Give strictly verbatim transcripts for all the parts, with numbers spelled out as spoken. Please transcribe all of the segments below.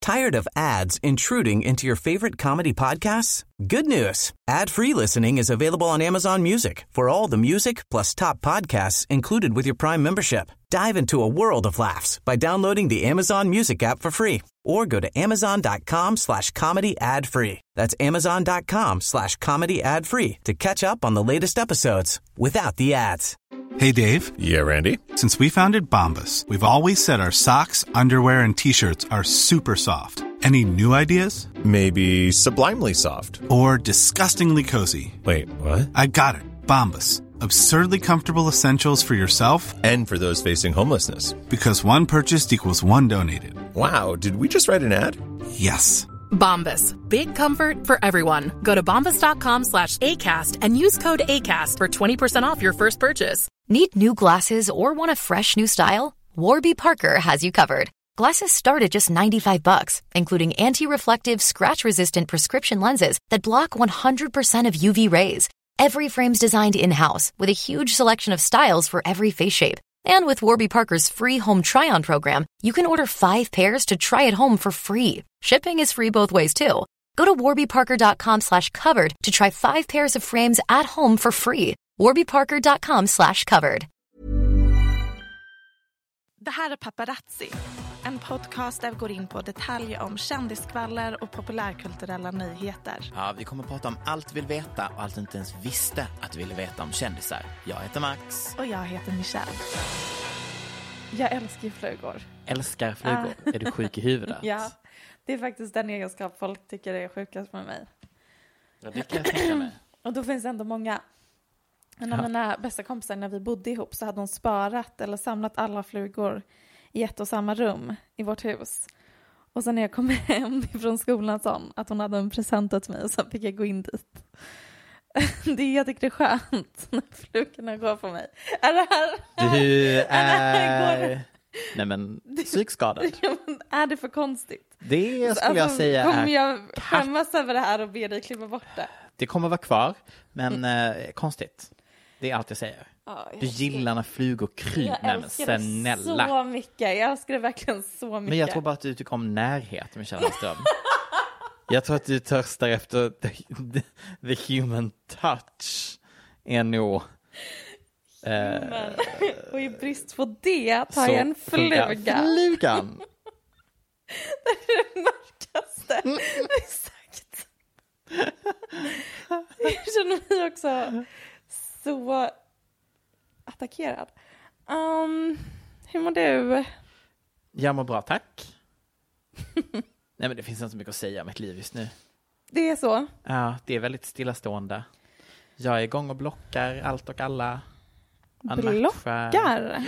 Tired of ads intruding into your favorite comedy podcasts? Good news. Ad-free listening is available on Amazon Music for all the music plus top podcasts included with your Prime membership. Dive into a world of laughs by downloading the Amazon Music app for free or go to amazon.com slash comedy ad free. That's amazon.com slash comedy ad free to catch up on the latest episodes without the ads. Hey, Dave. Yeah, Randy. Since we founded Bombas, we've always said our socks, underwear, and T-shirts are super soft. Any new ideas? Maybe sublimely soft. Or disgustingly cozy. Wait, what? I got it. Bombas. Absurdly comfortable essentials for yourself and for those facing homelessness. Because one purchased equals one donated. Wow, did we just write an ad? Yes. Bombas. Big comfort for everyone. Go to bombas.com slash ACAST and use code ACAST for twenty percent off your first purchase. Need new glasses or want a fresh new style? Warby Parker has you covered. Glasses start at just ninety-five bucks, including anti-reflective, scratch-resistant prescription lenses that block one hundred percent of U V rays. Every frame's designed in-house with a huge selection of styles for every face shape. And with Warby Parker's free home try-on program, you can order five pairs to try at home for free. Shipping is free both ways, too. Go to warbyparker.com slash covered to try five pairs of frames at home for free. warbyparker.com slash covered. Det här är Paparazzi, en podcast där vi går in på detaljer om kändiskvaller och populärkulturella nyheter. Ja, vi kommer att prata om allt vi vill veta och allt du inte ens visste att du ville veta om kändisar. Jag heter Max. Och jag heter Michelle. Jag älskar ju flugor. Älskar flugor? Ah. Är du sjuk i huvudet? Ja, det är faktiskt den egenskap folk tycker är sjukast med mig. Ja, det kan jag tänka mig. Och då finns det ändå många. En av ja. mina bästa kompisar, när vi bodde ihop, så hade hon sparat eller samlat alla flugor i ett och samma rum i vårt hus. Och sen när jag kom hem från skolan sa hon att hon hade en present åt mig och så fick jag gå in dit. Det är, jag tycker det är skönt när flugorna går på mig. Är det här... Du är... är... Nej men, psykskadad. Är det för konstigt? Det skulle jag alltså, säga kommer är... jag skämmas över det här och be dig klippa bort det? Det kommer vara kvar, men eh, konstigt. Det är allt jag säger. Ja, jag du gillar när flugor kryper. Jag älskar det så mycket. Jag älskar det verkligen så mycket. Men jag tror bara att du tycker om närhet med Kjell Ström. Jag tror att du törstar efter the, the, the human touch. Är nog... Eh, och i brist på det tar jag en fluga. Flugan. Det är det mörkaste vi sagt. Jag känner mig också så attackerad. Um, hur mår du? Jag mår bra, tack. Nej, men det finns inte så mycket att säga om mitt liv just nu. Det är så? Ja, det är väldigt stillastående. Jag är igång och blockar allt och alla. Blockar?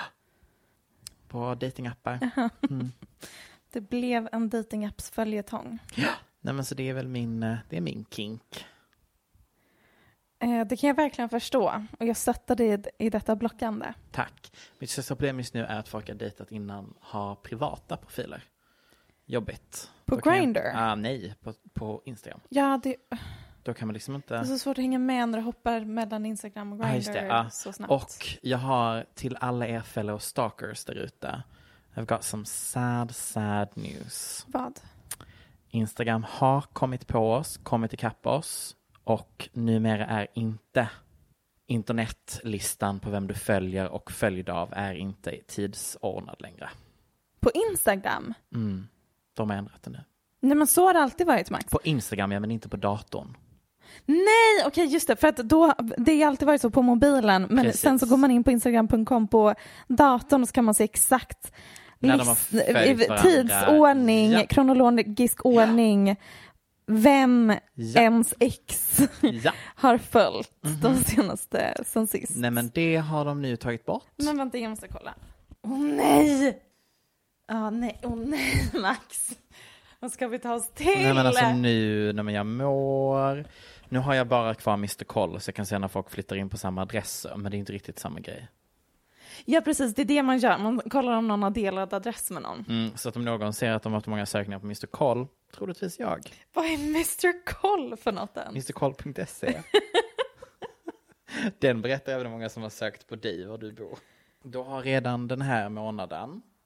På datingappar. Mm. Det blev en datingappsföljetong. Ja. Nej, men så det är väl min, det är min kink. Eh, det kan jag verkligen förstå. Och jag stöttar dig i, i detta blockande. Tack. Mitt största problem just nu är att folk har dejtat innan har privata profiler. Jobbigt. På Grindr? Ja, ah, nej. På, på Instagram. Ja, det... Då kan man liksom inte... Det är så svårt att hänga med när du hoppar mellan Instagram och Grindr ah, det, ah. så snabbt. Och jag har till alla er fellow stalkers där ute. I've got some sad, sad news. Vad? Instagram har kommit på oss, kommit ikapp oss. Och numera är inte internetlistan på vem du följer och följd av är inte tidsordnad längre. På Instagram? Mm, de har ändrat det nu. Nej, men så har det alltid varit, Max. På Instagram, ja, men inte på datorn. Nej, okej, okay, just det. För att då, det har alltid varit så på mobilen. Men Precis. Sen så går man in på instagram punkt com på datorn och så kan man se exakt list, tidsordning, ja. kronologisk ordning, ja. vem ja. ens ex ja. har följt mm-hmm. de senaste sen sist. Nej, men det har de nu tagit bort. Men vänta, jag måste kolla. Åh oh, nej! Ja, oh, nej, åh oh, nej, Max. Vad ska vi ta oss till? Nej, men alltså nu när jag mår... Nu har jag bara kvar mister Koll så jag kan se när folk flyttar in på samma adresser. Men det är inte riktigt samma grej. Ja, precis. Det är det man gör. Man kollar om någon har delat adress med någon. Mm, så att om någon ser att de har haft många sökningar på mister Koll, troligtvis jag. Vad är mister Koll för något än? mister koll punkt se Den berättar även många som har sökt på dig var du bor. Då har redan den här månaden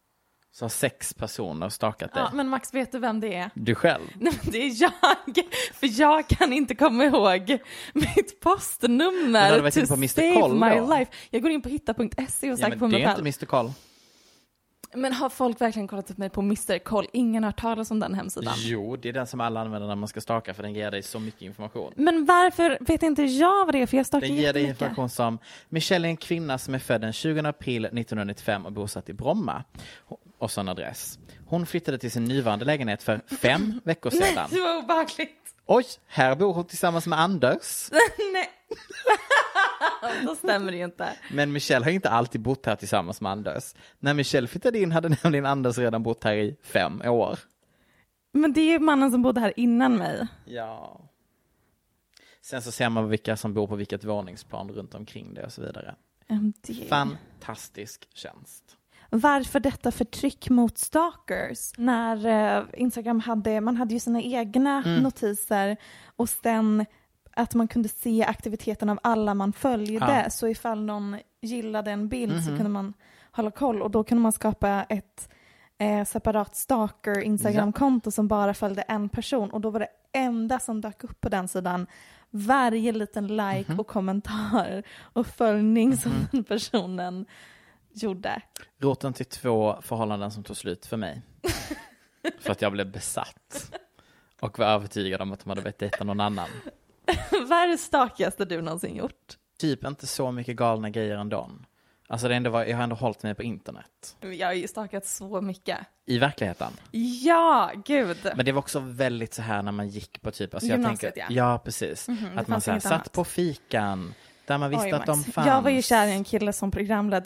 Så har sex personer stakat dig. Ja, men Max, vet du vem det är? Du själv? Nej, men det är jag. För jag kan inte komma ihåg mitt postnummer varit to inne på mister save Koll my då? life. Jag går in på hitta punkt se och Ja, söker men på det mig är själv. inte mister Koll. Men har folk verkligen kollat upp mig på mister Koll? Ingen har hört talas om den hemsidan. Jo, det är den som alla använder när man ska staka, för den ger dig så mycket information. Men varför vet inte jag vad det är? För jag stakar Den ger dig jättemycket. information som Michelle är en kvinna som är född den tjugonde april nittonhundranittiofem och bosatt i Bromma. Och så en adress. Hon flyttade till sin nuvarande lägenhet för fem veckor sedan. Nej, det var obehagligt. Oj, här bor hon tillsammans med Anders. Nej. Då stämmer det ju inte. Men Michelle har inte alltid bott här tillsammans med Anders. När Michelle flyttade in hade nämligen Anders redan bott här i fem år. Men det är ju mannen som bodde här innan mig. Ja. Sen så ser man vilka som bor på vilket våningsplan runt omkring det och så vidare. M D. Fantastisk tjänst. Varför detta förtryck mot stalkers? När eh, Instagram hade, man hade ju sina egna Mm. notiser och sen att man kunde se aktiviteten av alla man följde. Ja. Så ifall någon gillade en bild Mhm. så kunde man hålla koll och då kunde man skapa ett eh, separat stalker Instagram-konto som bara följde en person och då var det enda som dök upp på den sidan varje liten like Mhm. och kommentar och följning som den personen gjorde. Roten till två förhållanden som tog slut för mig. För att jag blev besatt. Och var övertygad om att de hade bett dejta någon annan. Vad är det stakigaste du någonsin gjort? Typ inte så mycket galna grejer ändå. Alltså det ändå var, jag har ändå hållit mig på internet. Jag har ju stakat så mycket. I verkligheten. Ja, gud. Men det var också väldigt så här när man gick på typ... Alltså jag Gymnasiet, tänker, ja. ja, precis. Mhm, det att man fanns så här, inget satt annat. på fikan. Där man visste Oj, att de Max. fanns. Jag var ju kär i en kille som programledde.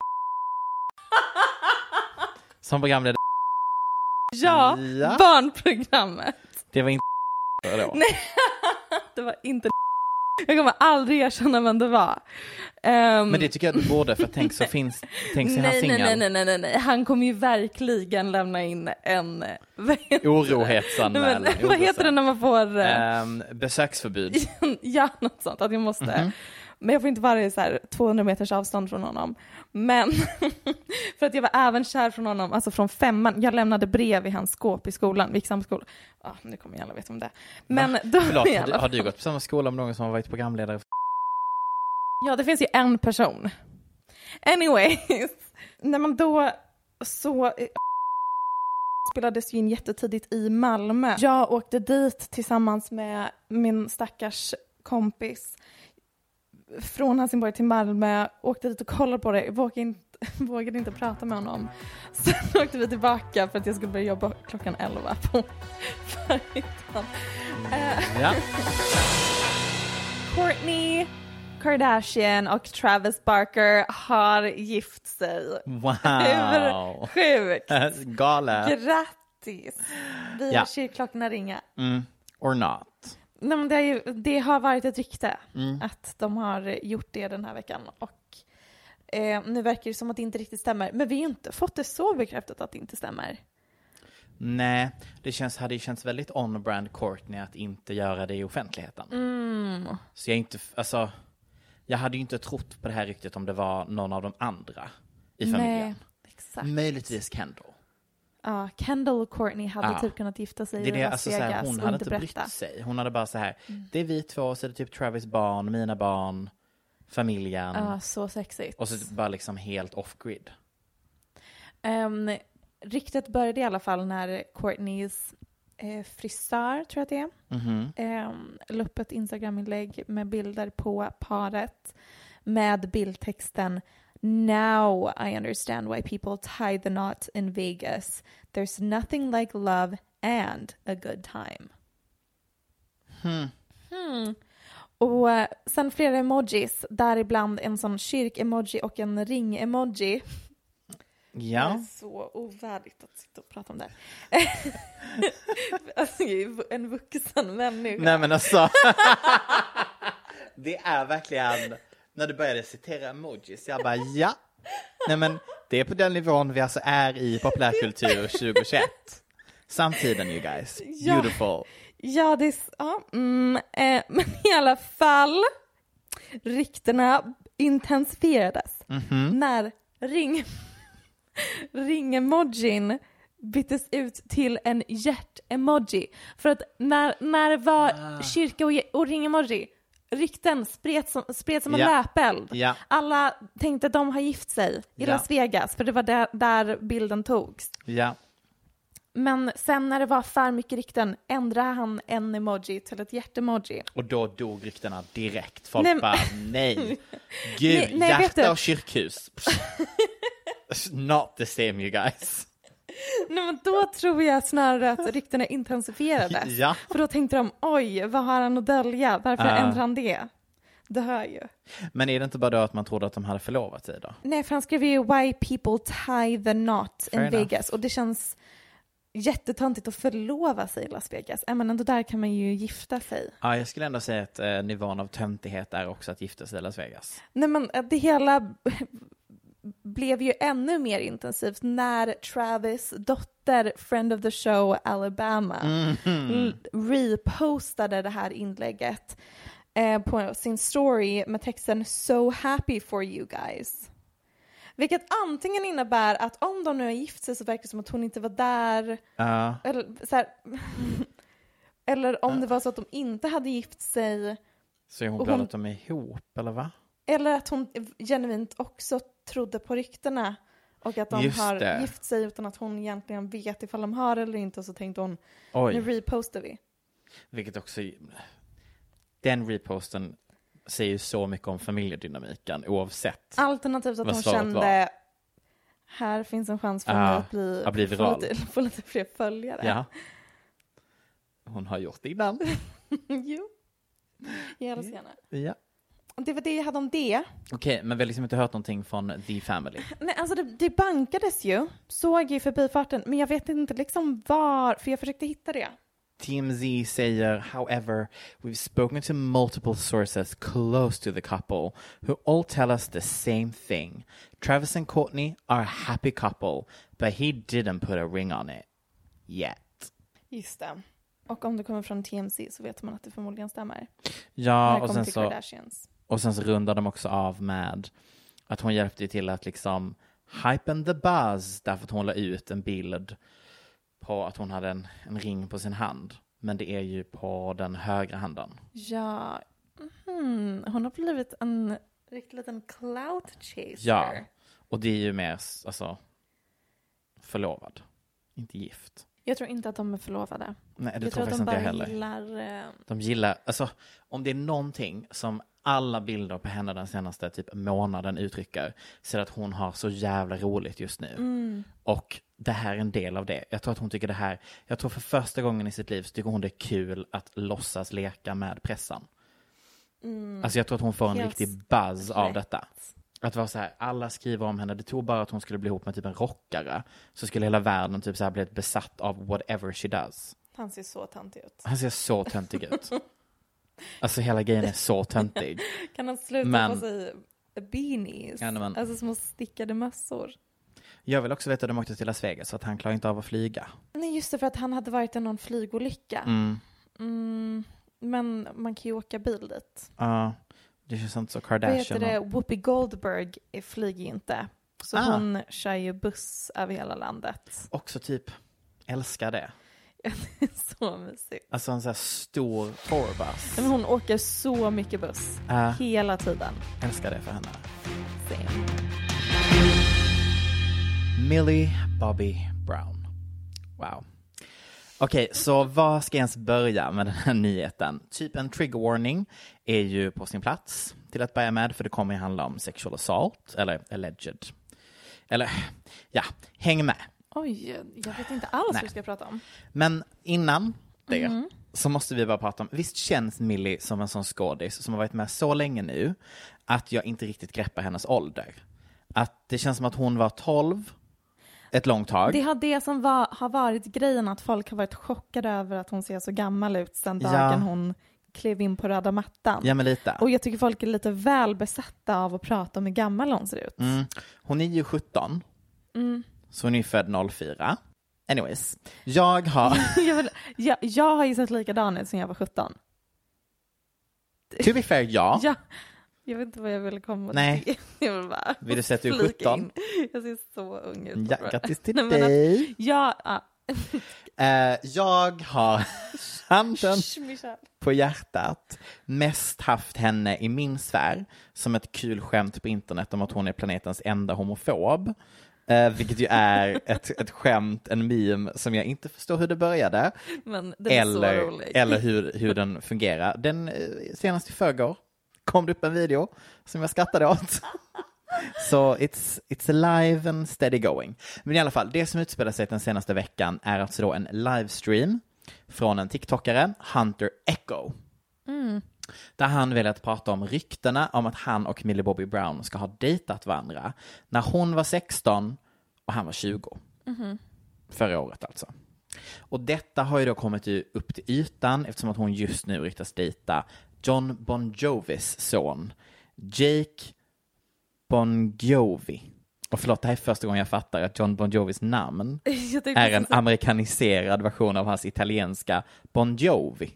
Som programledare. Ja, Ja. barnprogrammet. Det var inte då. Nej, det var inte. Jag kommer aldrig erkänna vem det var. Um, Men det tycker jag du borde, för tänk så finns tänk så är han nej, singel. nej, nej, nej, nej, nej. Han kommer ju verkligen lämna in en... vad heter det? Orohetsanmälan. Men, vad heter det när man får... eh, Um, besöksförbud. ja, något sånt. Att jag måste... Mhm. Men jag får inte vara i så här tvåhundra meters avstånd från honom. Men för att jag var även kär från honom, alltså från femman. Jag lämnade brev i hans skåp i skolan, vid samma skola. Ja, nu kommer jag alla veta om det. Men då Förlåt, i har alla du, har du fall- gått på samma skola med någon som har varit programledare? Ja, det finns ju en person. Anyways, när man då så eh, spelades ju in jättetidigt i Malmö. Jag åkte dit tillsammans med min stackars kompis från Helsingborg till Malmö, åkte dit och kollade på det, vågade inte, vågade inte prata med honom. Sen åkte vi tillbaka för att jag skulle börja jobba klockan elva på förmiddagen. Eh, Ja. Kourtney Kardashian och Travis Barker har gift sig. Wow. Hur sjukt! Galet. Grattis! Vi Ja. har kyrkklockorna ringa. Mm. Or not. Nej, men det, är ju, det har varit ett rykte Mm. att de har gjort det den här veckan. Och eh, nu verkar det som att det inte riktigt stämmer. Men vi har ju inte fått det så bekräftat att det inte stämmer. Nej, det känns, hade ju känts väldigt on-brand Kourtney att inte göra det i offentligheten. Mm. Så jag inte, alltså, jag hade ju inte trott på det här ryktet om det var någon av de andra i familjen. Nej, exakt. Möjligtvis Kendall. Ja, Kendall och Kourtney hade Ja. typ kunnat gifta sig Det är i det, Las alltså, så Vegas här, hon och hade inte inte berätta. brytt sig. Hon hade bara så här, det är vi två, så är det typ Travis barn, mina barn, familjen. Ja, så sexigt. Och så bara liksom helt off-grid. Um, ryktet började i alla fall när Kourtneys eh, frisör, tror jag att det är, Mhm. um, la upp ett Instagram-inlägg med bilder på paret med bildtexten "Now I understand why people tie the knot in Vegas. There's nothing like love and a good time." Hmm. Hmm. Och eh, sen flera emojis, däribland en sån kyrk-emoji och en ring-emoji. Det är Ja. så ovärdigt att sitta och prata om det här. Alltså, jag är ju en vuxen människa. Nej men alltså. Det är verkligen, när du började citera emojis, jag bara ja. Nej men det är på den nivån vi alltså är i populärkultur tjugohundratjugoett. Samtiden, you guys. Ja. Beautiful. Ja, det är... s- Ja, mm, eh, men i alla fall, ryktena intensifierades Mhm. när ring... ring-emojin byttes ut till en hjärt-emoji. För att när, när det var ah. kyrka och, och ring-emoji, rykten spred som, spred som en ja. löpeld. Ja. Alla tänkte att de har gift sig i ja. Las Vegas, för det var där, där bilden togs. Ja. Men sen när det var för mycket rykten ändrade han en emoji till ett hjärtemoji. Och då dog ryktena direkt. Folk nej, bara, nej. Gud, nej, nej, hjärta och kyrkhus. Not the same, you guys. Nej, men då tror jag snarare att ryktena intensifierades. Ja. För då tänkte de, oj, vad har han att dölja? Varför uh. ändrar han det? Det hör ju. Men är det inte bara då att man trodde att de hade förlovat sig då? Nej, för han skrev ju Why people tie the knot Fair in enough. Vegas. Och det känns jättetöntigt att förlova sig i Las Vegas. Men ändå där kan man ju gifta sig. Ja, jag skulle ändå säga att eh, nivån av töntighet är också att gifta sig i Las Vegas. Nej, men det hela blev ju ännu mer intensivt när Travis dotter, friend of the show Alabama, mm-hmm. repostade det här inlägget eh, på sin story med texten "So happy for you guys". Vilket antingen innebär att om de nu har gift sig så verkar det som att hon inte var där. Uh. Eller, så här, eller om uh. det var så att de inte hade gift sig. Så är hon glad hon, att de är ihop, eller va? Eller att hon genuint också trodde på ryktena. Och att de Just har det. gift sig utan att hon egentligen vet ifall de har eller inte. Och så tänkte hon, Oj. nu repostar vi. Vilket också, den reposten säger ju så mycket om familjedynamiken oavsett. Alternativt att hon kände var. Här finns en chans för mig uh, att bli, att bli viral. Få, lite, få lite fler följare. Ja. Hon har gjort det innan. Jo. Jag älskar henne. Ja. Det var det jag hade om det. Okej, okay, men vi har liksom inte hört någonting från The Family. Nej, alltså det, det bankades ju. Såg ju förbifarten. Men jag vet inte liksom var. För jag försökte hitta det. T M Z säger, however, we've spoken to multiple sources close to the couple who all tell us the same thing. Travis and Courtney are a happy couple, but he didn't put a ring on it. Yet. Just det. Och om det kommer från T M Z så vet man att det förmodligen stämmer. Ja, och sen, så, och sen så rundar de också av med att hon hjälpte till att liksom hypen the buzz, därför att hon la ut en bild på att hon hade en, en ring på sin hand. Men det är ju på den högra handen. Ja, mm, hon har blivit en riktigt liten clout chaser. Ja, och det är ju mer alltså, förlovad, inte gift. Jag tror inte att de är förlovade. Nej, det jag tror, tror att de bara heller. gillar... Eh... De gillar, alltså om det är någonting som alla bilder på henne den senaste typ månaden uttrycker, så är det att hon har så jävla roligt just nu. Mm. Och det här är en del av det. Jag tror att hon tycker det här, jag tror för första gången i sitt liv så tycker hon det är kul att låtsas leka med pressen. Mm. Alltså jag tror att hon får en Helt riktig buzz rätt. Av detta. Att vara så här, alla skriver om henne. Det tog bara att hon skulle bli ihop med typ en rockare. Så skulle hela världen typ så här bli besatt av whatever she does. Han ser så töntig ut. Han ser så töntig ut. Alltså hela grejen är så töntig. Kan han sluta men, på sig beanies? Ja, men, alltså små stickade mössor. Jag vill också veta att de åkte till Las Vegas så att han klarar inte av att flyga. Nej, just det, för att han hade varit i någon flygolycka. Mm. Mm, men man kan ju åka bil dit. Ja, uh, det känns inte så Kardashian. Vad heter det? Whoopi Goldberg flyger inte. Så ah. hon kör ju buss över hela landet. Också typ, älskar det. Det är så mysigt. Alltså en sån här stor tourbus. Men hon åker så mycket buss. Uh, hela tiden. Älskar det för henne. Same. Millie Bobby Brown. Wow. Okej, okay, så vad ska jag ens börja med den här nyheten? Typ en trigger warning är ju på sin plats till att börja med, för det kommer ju handla om sexual assault, eller alleged. Eller, ja, häng med. Oj, jag vet inte alls vad vi ska prata om. Men innan det mm. så måste vi bara prata om, visst känns Millie som en sån skådis som har varit med så länge nu att jag inte riktigt greppar hennes ålder. Att det känns som att hon var tolv ett långt tag. Det har det som var, har varit grejen, att folk har varit chockade över att hon ser så gammal ut sen dagen ja. hon klev in på röda mattan. Ja, men lite. Och jag tycker folk är lite väl besatta av att prata om hur gammal hon ser ut. Mm. Hon är ju sjutton. Mm. Så hon är född noll fyra. Anyways, jag har... jag, vill, jag, jag har ju sett likadan ut sen jag var sjutton. To be fair, ja. ja. Jag vet inte vad jag ville komma Nej. till. Jag vill bara Vill du säga att du är flika sjutton? in. Jag ser så ung ut. Ja, grattis till Nej, men dig. Att, ja, ja. Eh, jag har handen Michelle. på hjärtat mest haft henne i min sfär som ett kul skämt på internet om att hon är planetens enda homofob. Eh, vilket ju är ett, ett skämt, en meme som jag inte förstår hur det började. Men den är eller, så rolig. eller hur, hur den fungerar. Den eh, senast i förrgår kom det upp en video som jag skrattade åt. Så it's, it's alive and steady going. Men i alla fall, det som utspelar sig den senaste veckan är alltså då en livestream från en TikTokare, Hunter Echo. Mm. Där han väljer att prata om ryktena om att han och Millie Bobby Brown ska ha dejtat varandra när hon var sexton och han var tjugo. Mm. Förra året alltså. Och detta har ju då kommit upp till ytan eftersom att hon just nu ryktas dejta John Bon Jovis son, Jake Bon Jovi. Och förlåt, det här är första gången jag fattar att John Bon Jovis namn är en amerikaniserad version av hans italienska Bon Jovi.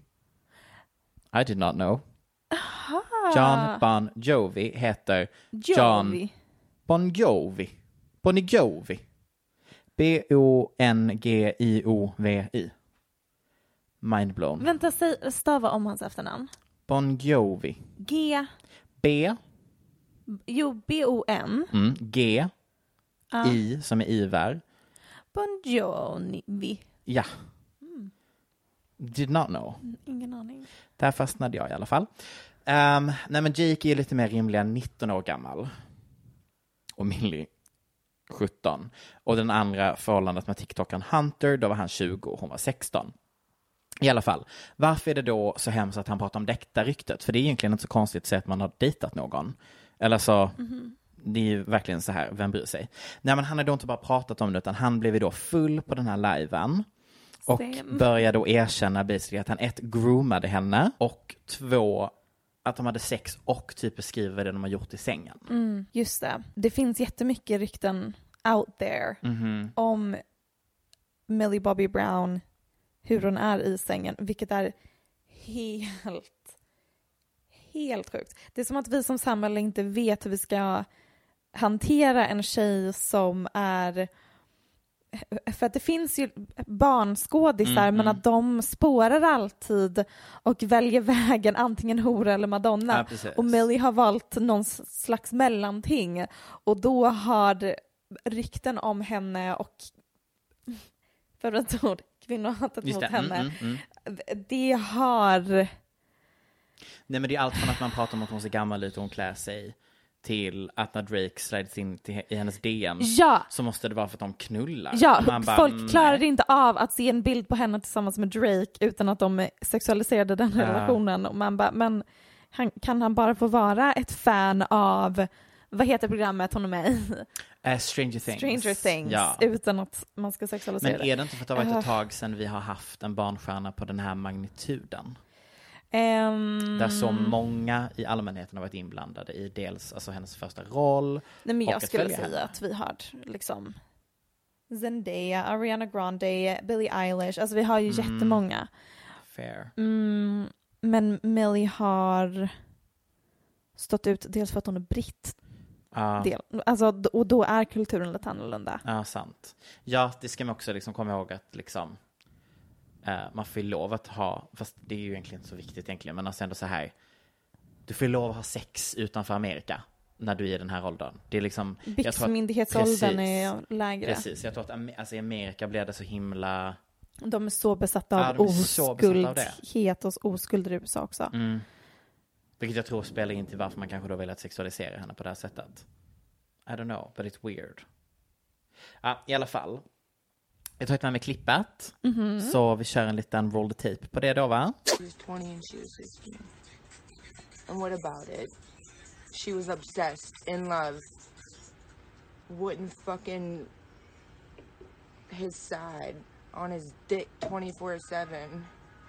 I did not know. Aha. John Bon Jovi heter John Jovi. Bon Jovi. Bon Jovi. B O N G I O V I. Mind blown. Vänta, säg, stava om hans efternamn. Bon Jovi. G. B. Jo, B O N. Mm, G. Ah. I som är Ivar. Bon Jovi. Ja. Mm. Did not know. Ingen aning. Där fastnade jag i alla fall. Um, nej men Jake är lite mer rimlig än nitton år gammal. Och Millie sjutton. Och den andra förhållandet med TikTokern Hunter, då var han tjugo och hon var sexton. I alla fall, varför är det då så hemskt att han pratar om detta ryktet? För det är egentligen inte så konstigt att säga att man har dejtat någon. Eller så, mm-hmm. Det är ju verkligen så här, vem bryr sig? Nej, men han har då inte bara pratat om det, utan han blev ju då full på den här liven. Och Same. började då erkänna basically att han ett, groomade henne. Och två, att de hade sex och typ beskriver det de har gjort i sängen. Mm, just det. Det finns jättemycket rykten out there Mm-hmm. om Millie Bobby Brown, hur hon är i sängen, vilket är helt helt sjukt. Det är som att vi som samhälle inte vet hur vi ska hantera en tjej som är, för att det finns ju barnskådisar mm, men mm. att de spårar alltid och väljer vägen antingen hora eller Madonna. Ja, och Millie har valt någon slags mellanting och då har rykten om henne och för ett ord, kvinnohatet mot det. henne Mm, mm, mm. det har Nej, men det är allt från att man pratar om att hon ser gammal ut och hon klär sig till att när Drake slides in till, i hennes D M ja. så måste det vara för att de knullar. Ja, man bara, folk mm, klarar nej. inte av att se en bild på henne tillsammans med Drake utan att de sexualiserade den Ja. relationen. Och man bara, men han, kan han bara få vara ett fan av, vad heter programmet hon är med i? Uh, Stranger Things. Stranger Things, ja. utan att man ska sexualisera Men det. är det inte för att det har varit Uh. ett tag sedan vi har haft en barnstjärna på den här magnituden? Um, Där så många i allmänheten har varit inblandade i dels alltså hennes första roll. nej, men och jag att skulle följa säga henne. att vi har liksom Zendaya, Ariana Grande, Billie Eilish. Alltså vi har ju Mm. jättemånga. Fair. Mm, men Millie har stått ut dels för att hon är britt. Ja, Del. Alltså, och då är kulturen lite annorlunda. ja, sant. Ja, det ska man också liksom komma ihåg att liksom Uh, man får ju lov att ha, fast det är ju egentligen inte så viktigt egentligen, men alltså ändå så här, du får ju lov att ha sex utanför Amerika när du är i den här åldern. Det är liksom, Byxmyndighetsåldern är lägre. Precis, jag tror att alltså, i Amerika blir det så himla... De är så besatta av Ja, de är så besatta av det. oskuldhet och oskuld i U S A också. Mm. Vilket jag tror spelar in till varför man kanske då vill att sexualisera henne på det här sättet. I don't know, but it's weird. Ja, i alla fall. Jag tar ett med mig klippet. Mm-hmm. Så vi kör en liten roll the tape på det då, va? She was twenty and she was sixteen. And what about it? She was obsessed, in love. Wouldn't fucking his side on his dick twenty-four seven.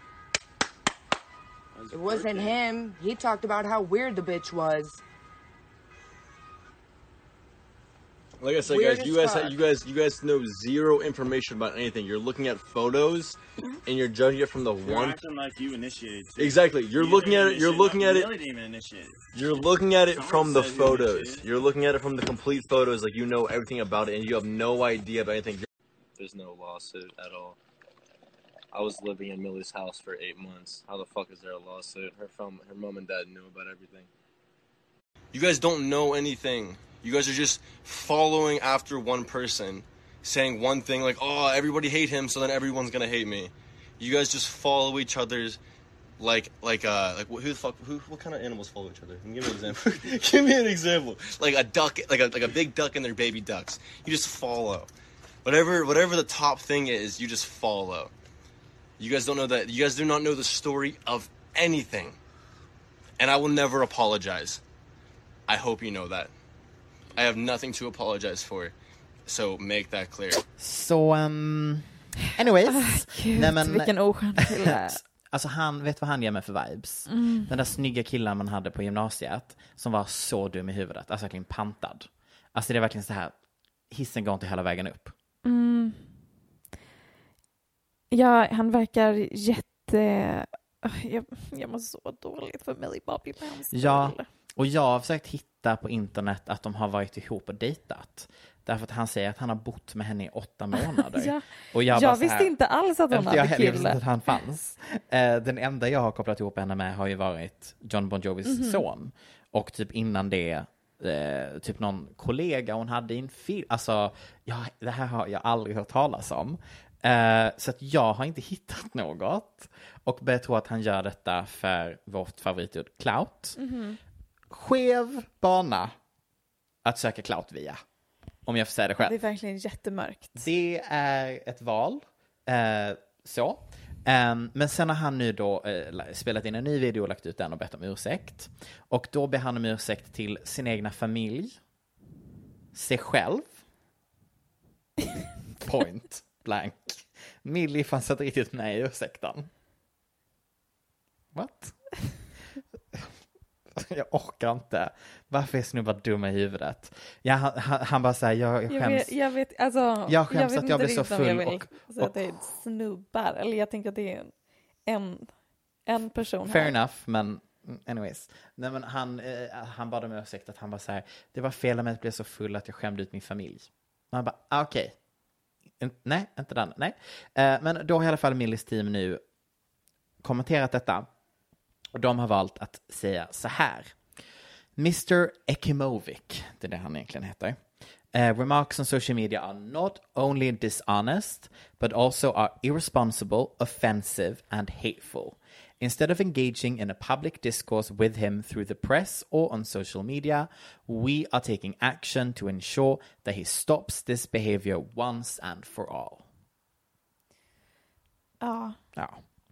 It wasn't him. He talked about how weird the bitch was. Like I said, Weird guys, you as guys, fuck. you guys, you guys know zero information about anything. You're looking at photos, and you're judging it from the You're one. acting like you initiated. Too. Exactly. You're You looking didn't at it. You're initiate, looking not- at it. Millie didn't even initiate. You're looking at it Someone from the said you photos. initiated. You're looking at it from the complete photos, like you know everything about it, and you have no idea about anything. There's no lawsuit at all. I was living in Millie's house for eight months. How the fuck is there a lawsuit? Her from her mom and dad knew about everything. You guys don't know anything. You guys are just following after one person, saying one thing like, "Oh, everybody hate him, so then everyone's gonna hate me." You guys just follow each other's, like, like, uh, like who the fuck, who, what kind of animals follow each other? Can you give me an example? Give me an example. Like a duck, like a like a big duck and their baby ducks. You just follow. Whatever, whatever the top thing is, you just follow. You guys don't know that. You guys do not know the story of anything, and I will never apologize. I hope you know that. I have nothing to apologize for. So make that clear. Så, um, anyways. Gud, nej, men, vilken oskön kille. alltså han, vet vad han ger mig för vibes? Mm. Den där snygga killen man hade på gymnasiet som var så dum i huvudet. Alltså verkligen pantad. Alltså det är verkligen så här, hissen går inte hela vägen upp. Mm. Ja, han verkar jätte... Jag, jag mår så dåligt för Millie Bobby Brown's Ja, skull. och jag har försökt hitta på internet att de har varit ihop och dejtat. Därför att han säger att han har bott med henne i åtta månader. Ja. Och jag, Jag bara så visste här, inte alls att hon jag hade heller visste kille. att han fanns. Eh, Den enda jag har kopplat ihop henne med har ju varit John Bon Jovis Mhm. son. Och typ innan det, eh, typ någon kollega hon hade i en film. Alltså, ja, det här har jag aldrig hört talas om. Eh, så att jag har inte hittat något. Och börjar tro att han gör detta för vårt favoritord Clout. Mhm. Skev bana att söka Clout via. Om jag får säga det själv. Det är verkligen jättemörkt. Det är ett val. Eh, så. Um, men sen har han nu då eh, spelat in en ny video och lagt ut den och bett om ursäkt. Och då ber han om ursäkt till sin egna familj. Sig själv. Point blank. Millie fanns inte riktigt med i ursäkten. What? Jag orkar inte. Varför är snubbar dumma i huvudet? Ja, han, han, han bara säger, jag, jag Jag skäms. vet, jag vet, alltså, Jag skäms vet att jag inte blir så riktigt om jag full vill och- säga att det är snubbar. Eller jag tänker att det är en, en, en person Fair här. enough, men anyways. Nej, men han, eh, han bad om ursäkt att han var så här, det var fel av mig att bli så full att jag skämde ut min familj. Och han bara, ah, okej. Okay. Nej, inte den. Nej. Eh, men då har i alla fall Millies team nu kommenterat detta. Och de har valt att säga så här. mister Ekimovic, det är det han egentligen heter. Uh, remarks on social media are not only dishonest, but also are irresponsible, offensive, and hateful. Instead of engaging in a public discourse with him through the press or on social media, we are taking action to ensure that he stops this behavior once and for all. Ja. Ja.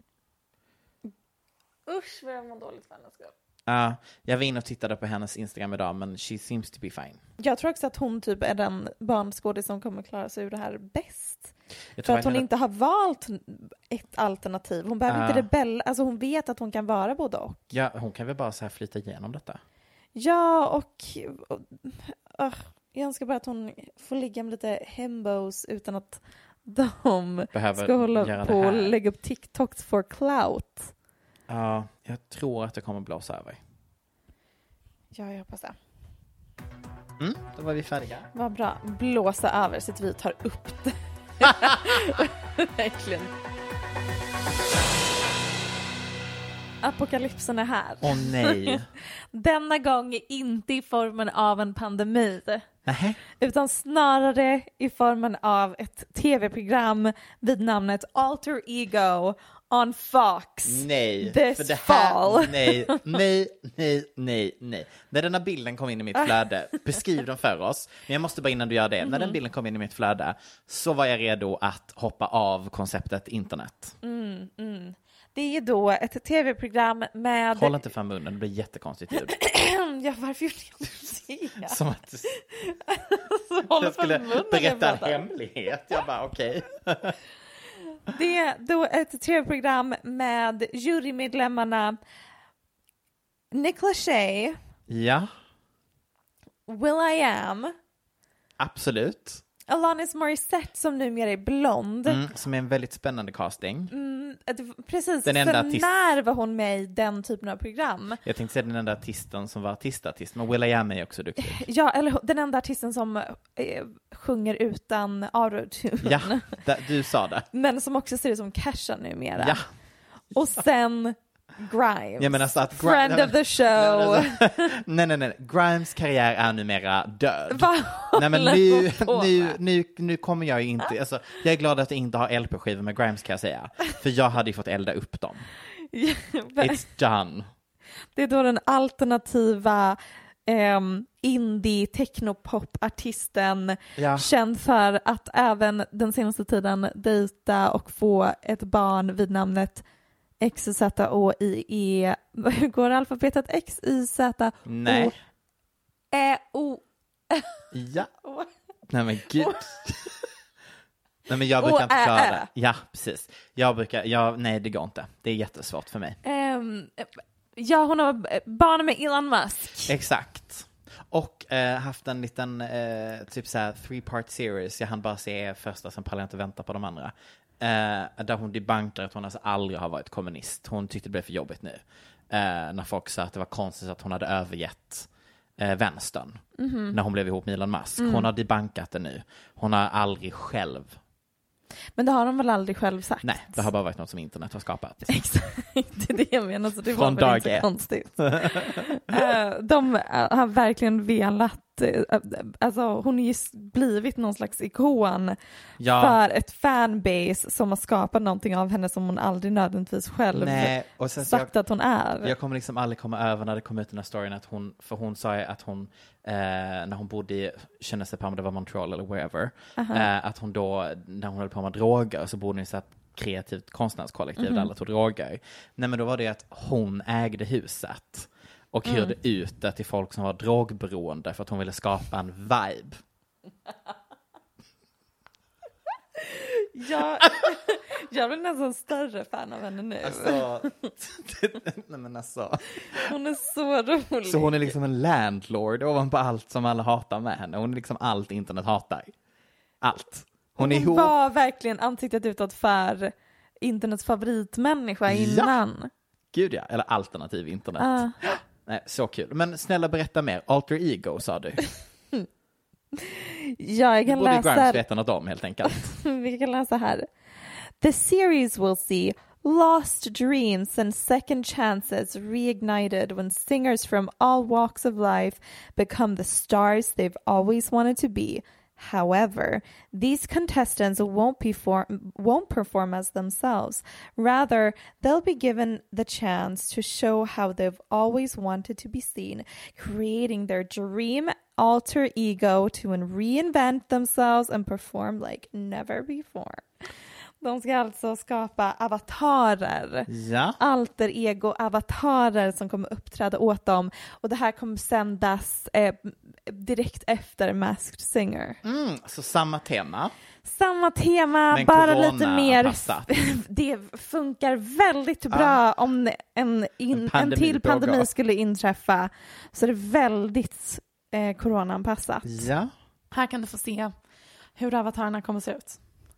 Usch vad jag mår dåligt för hennes skull. Uh, jag var inne och tittade på hennes Instagram idag, men she seems to be fine. Jag tror också att hon typ är den barnskådis som kommer klara sig ur det här bäst. Jag För tror att hon verkligen inte har valt ett alternativ. Hon behöver Ah. inte rebella. Alltså hon vet att hon kan vara både och. Ja, hon kan väl bara så här flyta igenom detta. Ja, och, och uh, jag önskar bara att hon får ligga med lite hembos utan att de Behöver ska hålla göra på det och här. lägga upp TikToks for clout. Ja, jag tror att det kommer blåsa över. Ja, jag hoppas det. Mm, då var vi färdiga. Vad bra. Blåsa över så att vi tar upp det. Verkligen. Apokalypsen är här. Åh nej. Denna gång inte i formen av en pandemi. Nähä. Utan snarare i formen av ett tv-program vid namnet Alter Ego on Fox. Nej, This för det här, fall. nej, nej, nej, nej, nej. När den här bilden kom in i mitt flöde, beskriv den för oss. Men jag måste bara innan du gör det, när den bilden kom in i mitt flöde så var jag redo att hoppa av konceptet internet. Mm, mm. Det är då ett tv-program med... Håll inte för munnen, det blir jättekonstigt ljud. Ja, varför gjorde jag det? Som att du, Håll jag för skulle munnen, berätta jag en pratar. hemlighet. Jag bara okej. Det är då ett tv-program med jurymedlemmarna Nick Lachey, Ja. Will I Am, Absolut. Alanis Morissette som numera är blond. Mm, som är en väldigt spännande casting. Mm, precis, den enda sen artist... när var hon med i den typen av program? Jag tänkte säga den enda artisten som var artistartist, men Will.i.am är också duktig. Ja, eller den enda artisten som eh, sjunger utan autotune. Ja, da, du sa det. Men som också ser ut som Kesha numera. Ja. Och sen Grimes. Jag menar så att Gri- Friend nej, of the show. Nej, nej, nej. Grimes karriär är numera död. Vad nej, men håller nu, hon på nu, med? nu, nu kommer jag ju inte... Alltså, jag är glad att jag inte har L P-skivor med Grimes, kan jag säga. För jag hade ju fått elda upp dem. It's done. Det är då den alternativa um, indie technopop-artisten Ja. känd för att även den senaste tiden dejta och få ett barn vid namnet X Z O I E. Hur går alfabetet? X Y Z O Nej. E O. Ja. Nej men gud. Nej men jag brukar inte klara det. Ja, precis. Jag brukar, jag, nej det går inte. Det är jättesvårt för mig. Um, ja, hon har barn med Elon Musk. Exakt. Och eh, haft en liten eh, typ så här three part series. Jag hann bara se första, sen pallar jag inte vänta på de andra. Eh, där hon debankar att hon alltså aldrig har varit kommunist. Hon tyckte det blev för jobbigt nu. Eh, när folk sa att det var konstigt att hon hade övergett eh, vänstern. Mm-hmm. När hon blev ihop med Elon Musk. Mm. Hon har debankat det nu. Hon har aldrig själv. Men det har de väl aldrig själv sagt? Nej, det har bara varit något som internet har skapat. Exakt, det är det jag menar. Så det Från var väl inte dag så konstigt. De har verkligen velat, alltså hon har ju blivit någon slags ikon ja. för ett fanbase som har skapat någonting av henne som hon aldrig nödvändigtvis själv Nej, och sen sagt jag, att hon är. Jag kommer liksom aldrig komma över när det kom ut den här storyn att hon, för hon sa ju att hon eh, när hon bodde i, känner sig på om det var Montreal eller wherever, eh, att hon då, när hon höll på med droger så bodde hon i så ett kreativt konstnärskollektiv mm-hmm. där alla tog droger. Nej men då var det att hon ägde huset och hyrde mm. ut det till folk som var drogberoende för att hon ville skapa en vibe. jag, jag blir nästan större fan av henne nu. Alltså, nej men alltså. Hon är så rolig. Så hon är liksom en landlord ovanpå allt som alla hatar med henne. Hon är liksom allt internet hatar. Allt. Hon, hon är ihop. var verkligen ansiktet utåt för internets favoritmänniska innan. Ja. Gud ja, eller alternativ internet. Uh. Nej, så kul. Men snälla berätta mer. Alter ego sa du. Ja, jag kan borde läsa. Grimes veta något om helt enkelt. Vi kan läsa här. The series will see lost dreams and second chances reignited when singers from all walks of life become the stars they've always wanted to be. However, these contestants won't perform, won't perform as themselves. Rather, they'll be given the chance to show how they've always wanted to be seen, creating their dream alter ego to reinvent themselves and perform like never before. De ska alltså skapa avatarer. Ja. Alter ego-avatarer som kommer uppträda åt dem. Och det här kommer sändas eh, direkt efter Masked Singer. Mm, så samma tema. Samma tema, men bara lite mer. Passat. Det funkar väldigt bra ah. om en, in, en, en till pandemi pågår. Skulle inträffa. Så det är väldigt eh, coronaanpassat. Ja. Här kan du få se hur avatarerna kommer se ut.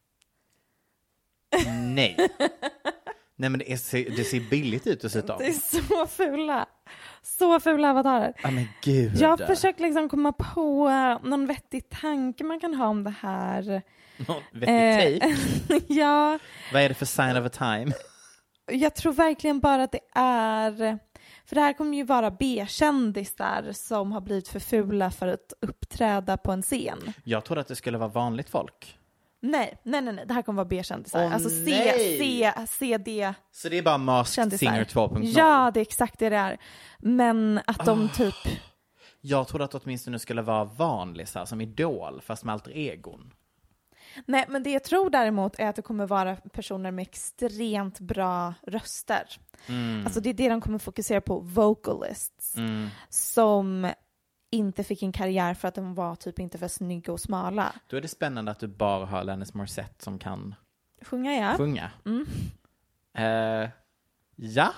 Nej. Nej men det, är, det ser billigt ut att se ut av. Det är så fula. Så fula avatarer. Ja men gud. Jag har försökt liksom komma på någon vettig tanke man kan ha om det här. Någon vettig take? Ja. Vad är det för sign of a time? Jag tror verkligen bara att det är... För det här kommer ju vara B-kändisar som har blivit för fula för att uppträda på en scen. Jag trodde att det skulle vara vanligt folk. Nej, nej, nej, nej. Det här kommer vara B-kändisar. Oh, alltså C, C, C, D. Så det är bara Masked Singer två punkt noll? Ja, det är exakt det det är. Men att de oh. typ... Jag trodde att det åtminstone skulle vara vanlisar som Idol, fast med alter egon. Nej, men det jag tror däremot är att det kommer vara personer med extremt bra röster. Mm. Alltså det är det de kommer fokusera på, vocalists. Mm. Som... inte fick en karriär för att de var typ inte för snygga och smala. Då är det spännande att du bara har Alanis Morissette som kan sjunga, ja. Sjunga. Mm. Uh, ja.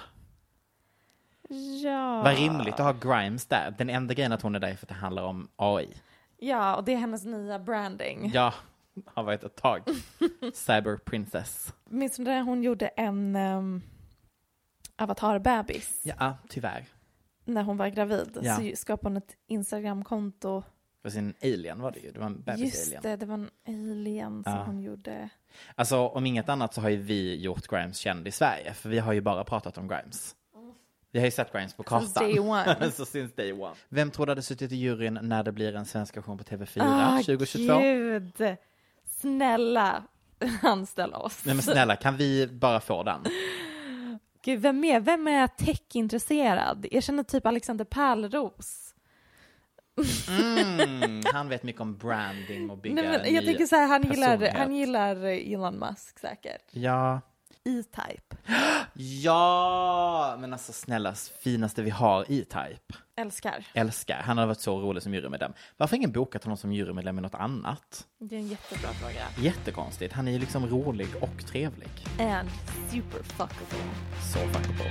Ja. Vad rimligt att ha Grimes där. Den enda grejen att hon är där för att det handlar om A I. Ja, och det är hennes nya branding. Ja, har varit ett tag. Cyber Princess. Minns du när hon gjorde en um, avatar-bebis? Ja, tyvärr. När hon var gravid Ja. så skapade hon ett Instagram-konto. För sin alien var det ju. Det var en bebis-alien. Just det, det var en alien som Ja. hon gjorde. Alltså om inget annat så har ju vi gjort Grimes känd i Sverige. För vi har ju bara pratat om Grimes. Vi har ju sett Grimes på kartan. Since day one. Så since day one. Vem tror du hade suttit i juryn när det blir en svensk version på T V fyra Ah, tjugohundratjugotvå? Gud. Snälla, anställa oss. Nej men snälla, kan vi bara få den? Gud, vem är, vem är tech-intresserad? Jag känner typ Alexander Pärleros. Mm, han vet mycket om branding och bygga. Nej, men jag tänker så här, han gillar, personlighet. han gillar Elon Musk säkert. Ja. E-Type. Ja, men alltså snälla, finaste vi har E-Type. Älskar. Älskar. Han har varit så rolig som jurymedlem. Varför ingen bokat honom som jurymedlem i något annat? Det är en jättebra fråga. Jättekonstigt. Han är ju liksom rolig och trevlig. And super fuckable. Så fuckable.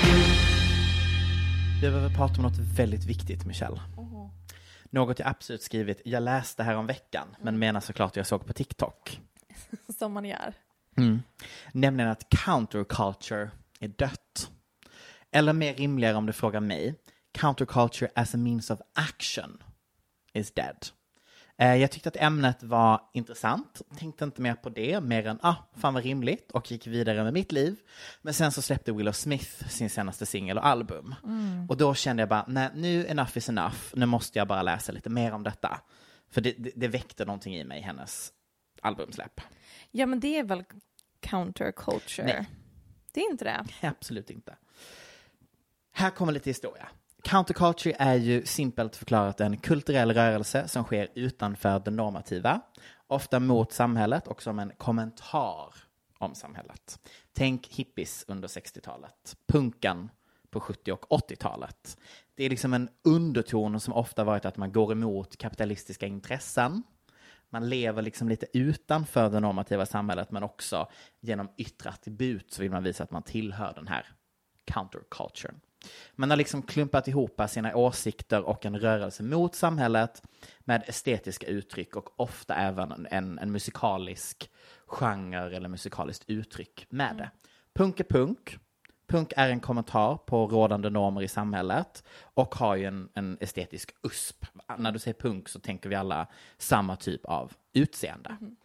Vi behöver prata om något väldigt viktigt, Michelle. Uh-huh. Något jag absolut skrivit. Jag läste här om veckan, men menar såklart jag såg på TikTok. Som man gör. Mm. Nämligen att counterculture är dött. Eller mer rimligare om du frågar mig. Counterculture as a means of action is dead. Eh, jag tyckte att ämnet var intressant. Tänkte inte mer på det. Mer än, ah, fan vad rimligt. Och gick vidare med mitt liv. Men sen så släppte Willow Smith sin senaste singel och album. Mm. Och då kände jag bara, nej, nu enough is enough. Nu måste jag bara läsa lite mer om detta. För det, det, det väckte någonting i mig, hennes albumsläpp. Ja, men det är väl counterculture? Nej. Det är inte det. Absolut inte. Här kommer lite historia. Counterculture är ju simpelt förklarat en kulturell rörelse som sker utanför det normativa. Ofta mot samhället och som en kommentar om samhället. Tänk hippies under sextiotalet. Punkan på sjuttio- och åttiotalet. Det är liksom en underton som ofta varit att man går emot kapitalistiska intressen. Man lever liksom lite utanför det normativa samhället, men också genom yttre attribut så vill man visa att man tillhör den här counterculture. Man har liksom klumpat ihop sina åsikter och en rörelse mot samhället med estetiska uttryck och ofta även en, en musikalisk genre eller musikaliskt uttryck med det. Punk är punk. Punk är en kommentar på rådande normer i samhället och har ju en, en estetisk usp. När du säger punk så tänker vi alla samma typ av utseende. Mm.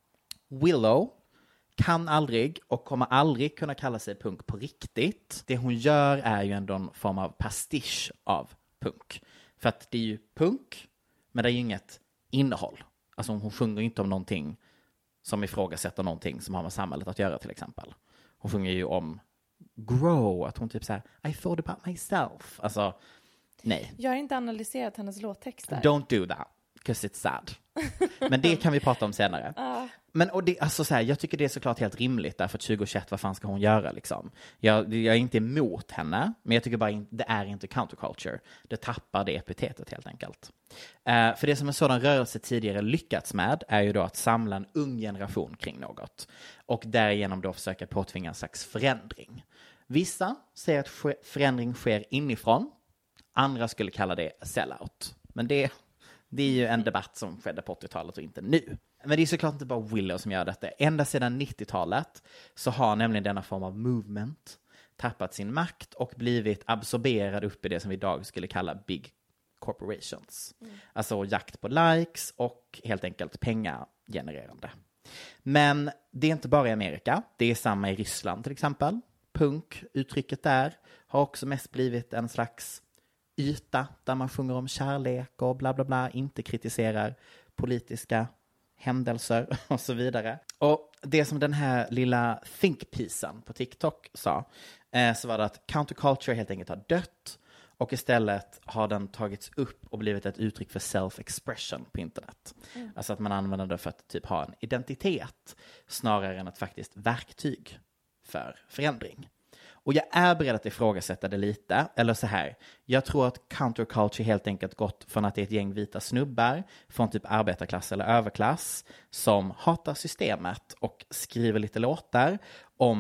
Willow kan aldrig och kommer aldrig kunna kalla sig punk på riktigt. Det hon gör är ju ändå en form av pastisch av punk. För att det är ju punk, men det är ju inget innehåll. Alltså hon sjunger inte om någonting som ifrågasätter någonting som har med samhället att göra till exempel. Hon sjunger ju om grow, att hon typ såhär I thought about myself. Alltså, nej. Jag har inte analyserat hennes låttexter. Don't do that, because it's sad. Men det kan vi prata om senare. Uh. Men och det, alltså så här, jag tycker det är såklart helt rimligt därför att tjugohundratjugoett, vad fan ska hon göra liksom? Jag, jag är inte emot henne, men jag tycker bara in, det är inte counterculture. Det tappar det epitetet helt enkelt. Uh, för det som en sådan rörelse tidigare lyckats med är ju då att samla en ung generation kring något. Och därigenom då försöka påtvinga en slags förändring. Vissa säger att förändring sker inifrån. Andra skulle kalla det sellout. Men det, det är ju en debatt som skedde på åttiotalet och inte nu. Men det är såklart inte bara Willow som gör detta. Ända sedan nittiotalet så har nämligen denna form av movement tappat sin makt och blivit absorberad upp i det som vi idag skulle kalla big corporations. Mm. Alltså jakt på likes och helt enkelt pengagenererande. Men det är inte bara i Amerika. Det är samma i Ryssland till exempel. Punk, uttrycket där, har också mest blivit en slags yta där man sjunger om kärlek och bla bla bla, inte kritiserar politiska händelser och så vidare. Och det som den här lilla think-piecen på TikTok sa, eh, så var det att counterculture helt enkelt har dött och istället har den tagits upp och blivit ett uttryck för self-expression på internet. Mm. Alltså att man använder det för att typ ha en identitet snarare än ett faktiskt verktyg för förändring. Och jag är beredd att ifrågasätta det lite. Eller så här. Jag tror att counterculture helt enkelt gått från att det är ett gäng vita snubbar från typ arbetarklass eller överklass som hatar systemet och skriver lite låtar om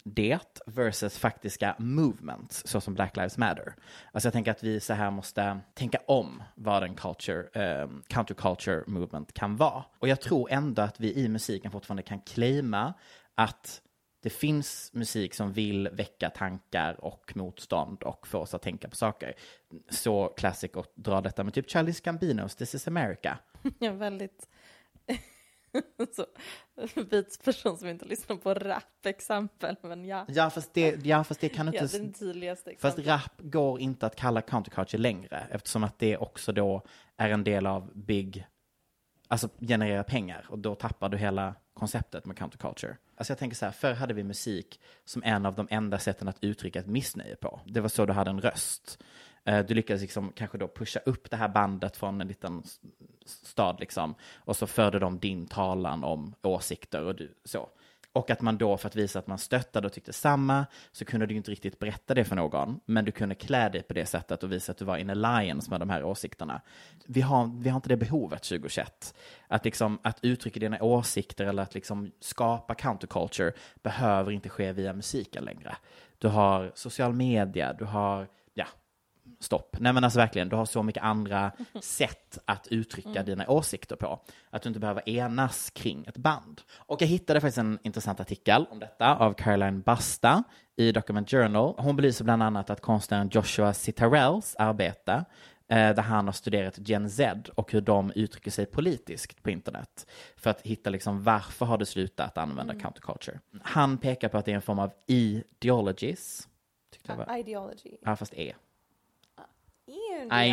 det versus faktiska movements, så som Black Lives Matter. Alltså jag tänker att vi så här måste tänka om vad en culture, um, counterculture movement kan vara. Och jag tror ändå att vi i musiken fortfarande kan claima att det finns musik som vill väcka tankar och motstånd och få oss att tänka på saker. Så classic att dra detta med typ Childish Gambinos This is America. Ja, väldigt så vits person som inte lyssnar på rap exempel, men ja. Ja, fast det, ja, fast det kan inte... Ja, den tydligaste fast exempel. rap går inte att kalla counterculture längre, eftersom att det också då är en del av big... Alltså generera pengar, och då tappar du hela konceptet med counterculture. Alltså jag tänker så här, förr hade vi musik som en av de enda sätten att uttrycka ett missnöje på. Det var så du hade en röst. Du lyckades liksom kanske då pusha upp det här bandet från en liten stad liksom, och så förde de din talan om åsikter och du, så. Och att man då, för att visa att man stöttade och tyckte samma, så kunde du inte riktigt berätta det för någon, men du kunde klä dig på det sättet och visa att du var in alliance med de här åsikterna. Vi har, vi har inte det behovet tjugohundratjugoett. Att, liksom, att uttrycka dina åsikter eller att liksom skapa counterculture behöver inte ske via musiken längre. Du har social media, du har, ja, stopp. Nej men alltså verkligen, du har så mycket andra sätt att uttrycka mm. dina åsikter på. Att du inte behöver enas kring ett band. Och jag hittade faktiskt en intressant artikel om detta av Caroline Basta i Document Journal. Hon belyser bland annat att konstnären Joshua Citarells arbete, eh, där han har studerat Gen Z och hur de uttrycker sig politiskt på internet. För att hitta liksom varför har det slutat använda mm. counterculture. Han pekar på att det är en form av ideologies. Uh, var... Ideology. Ja, fast E. I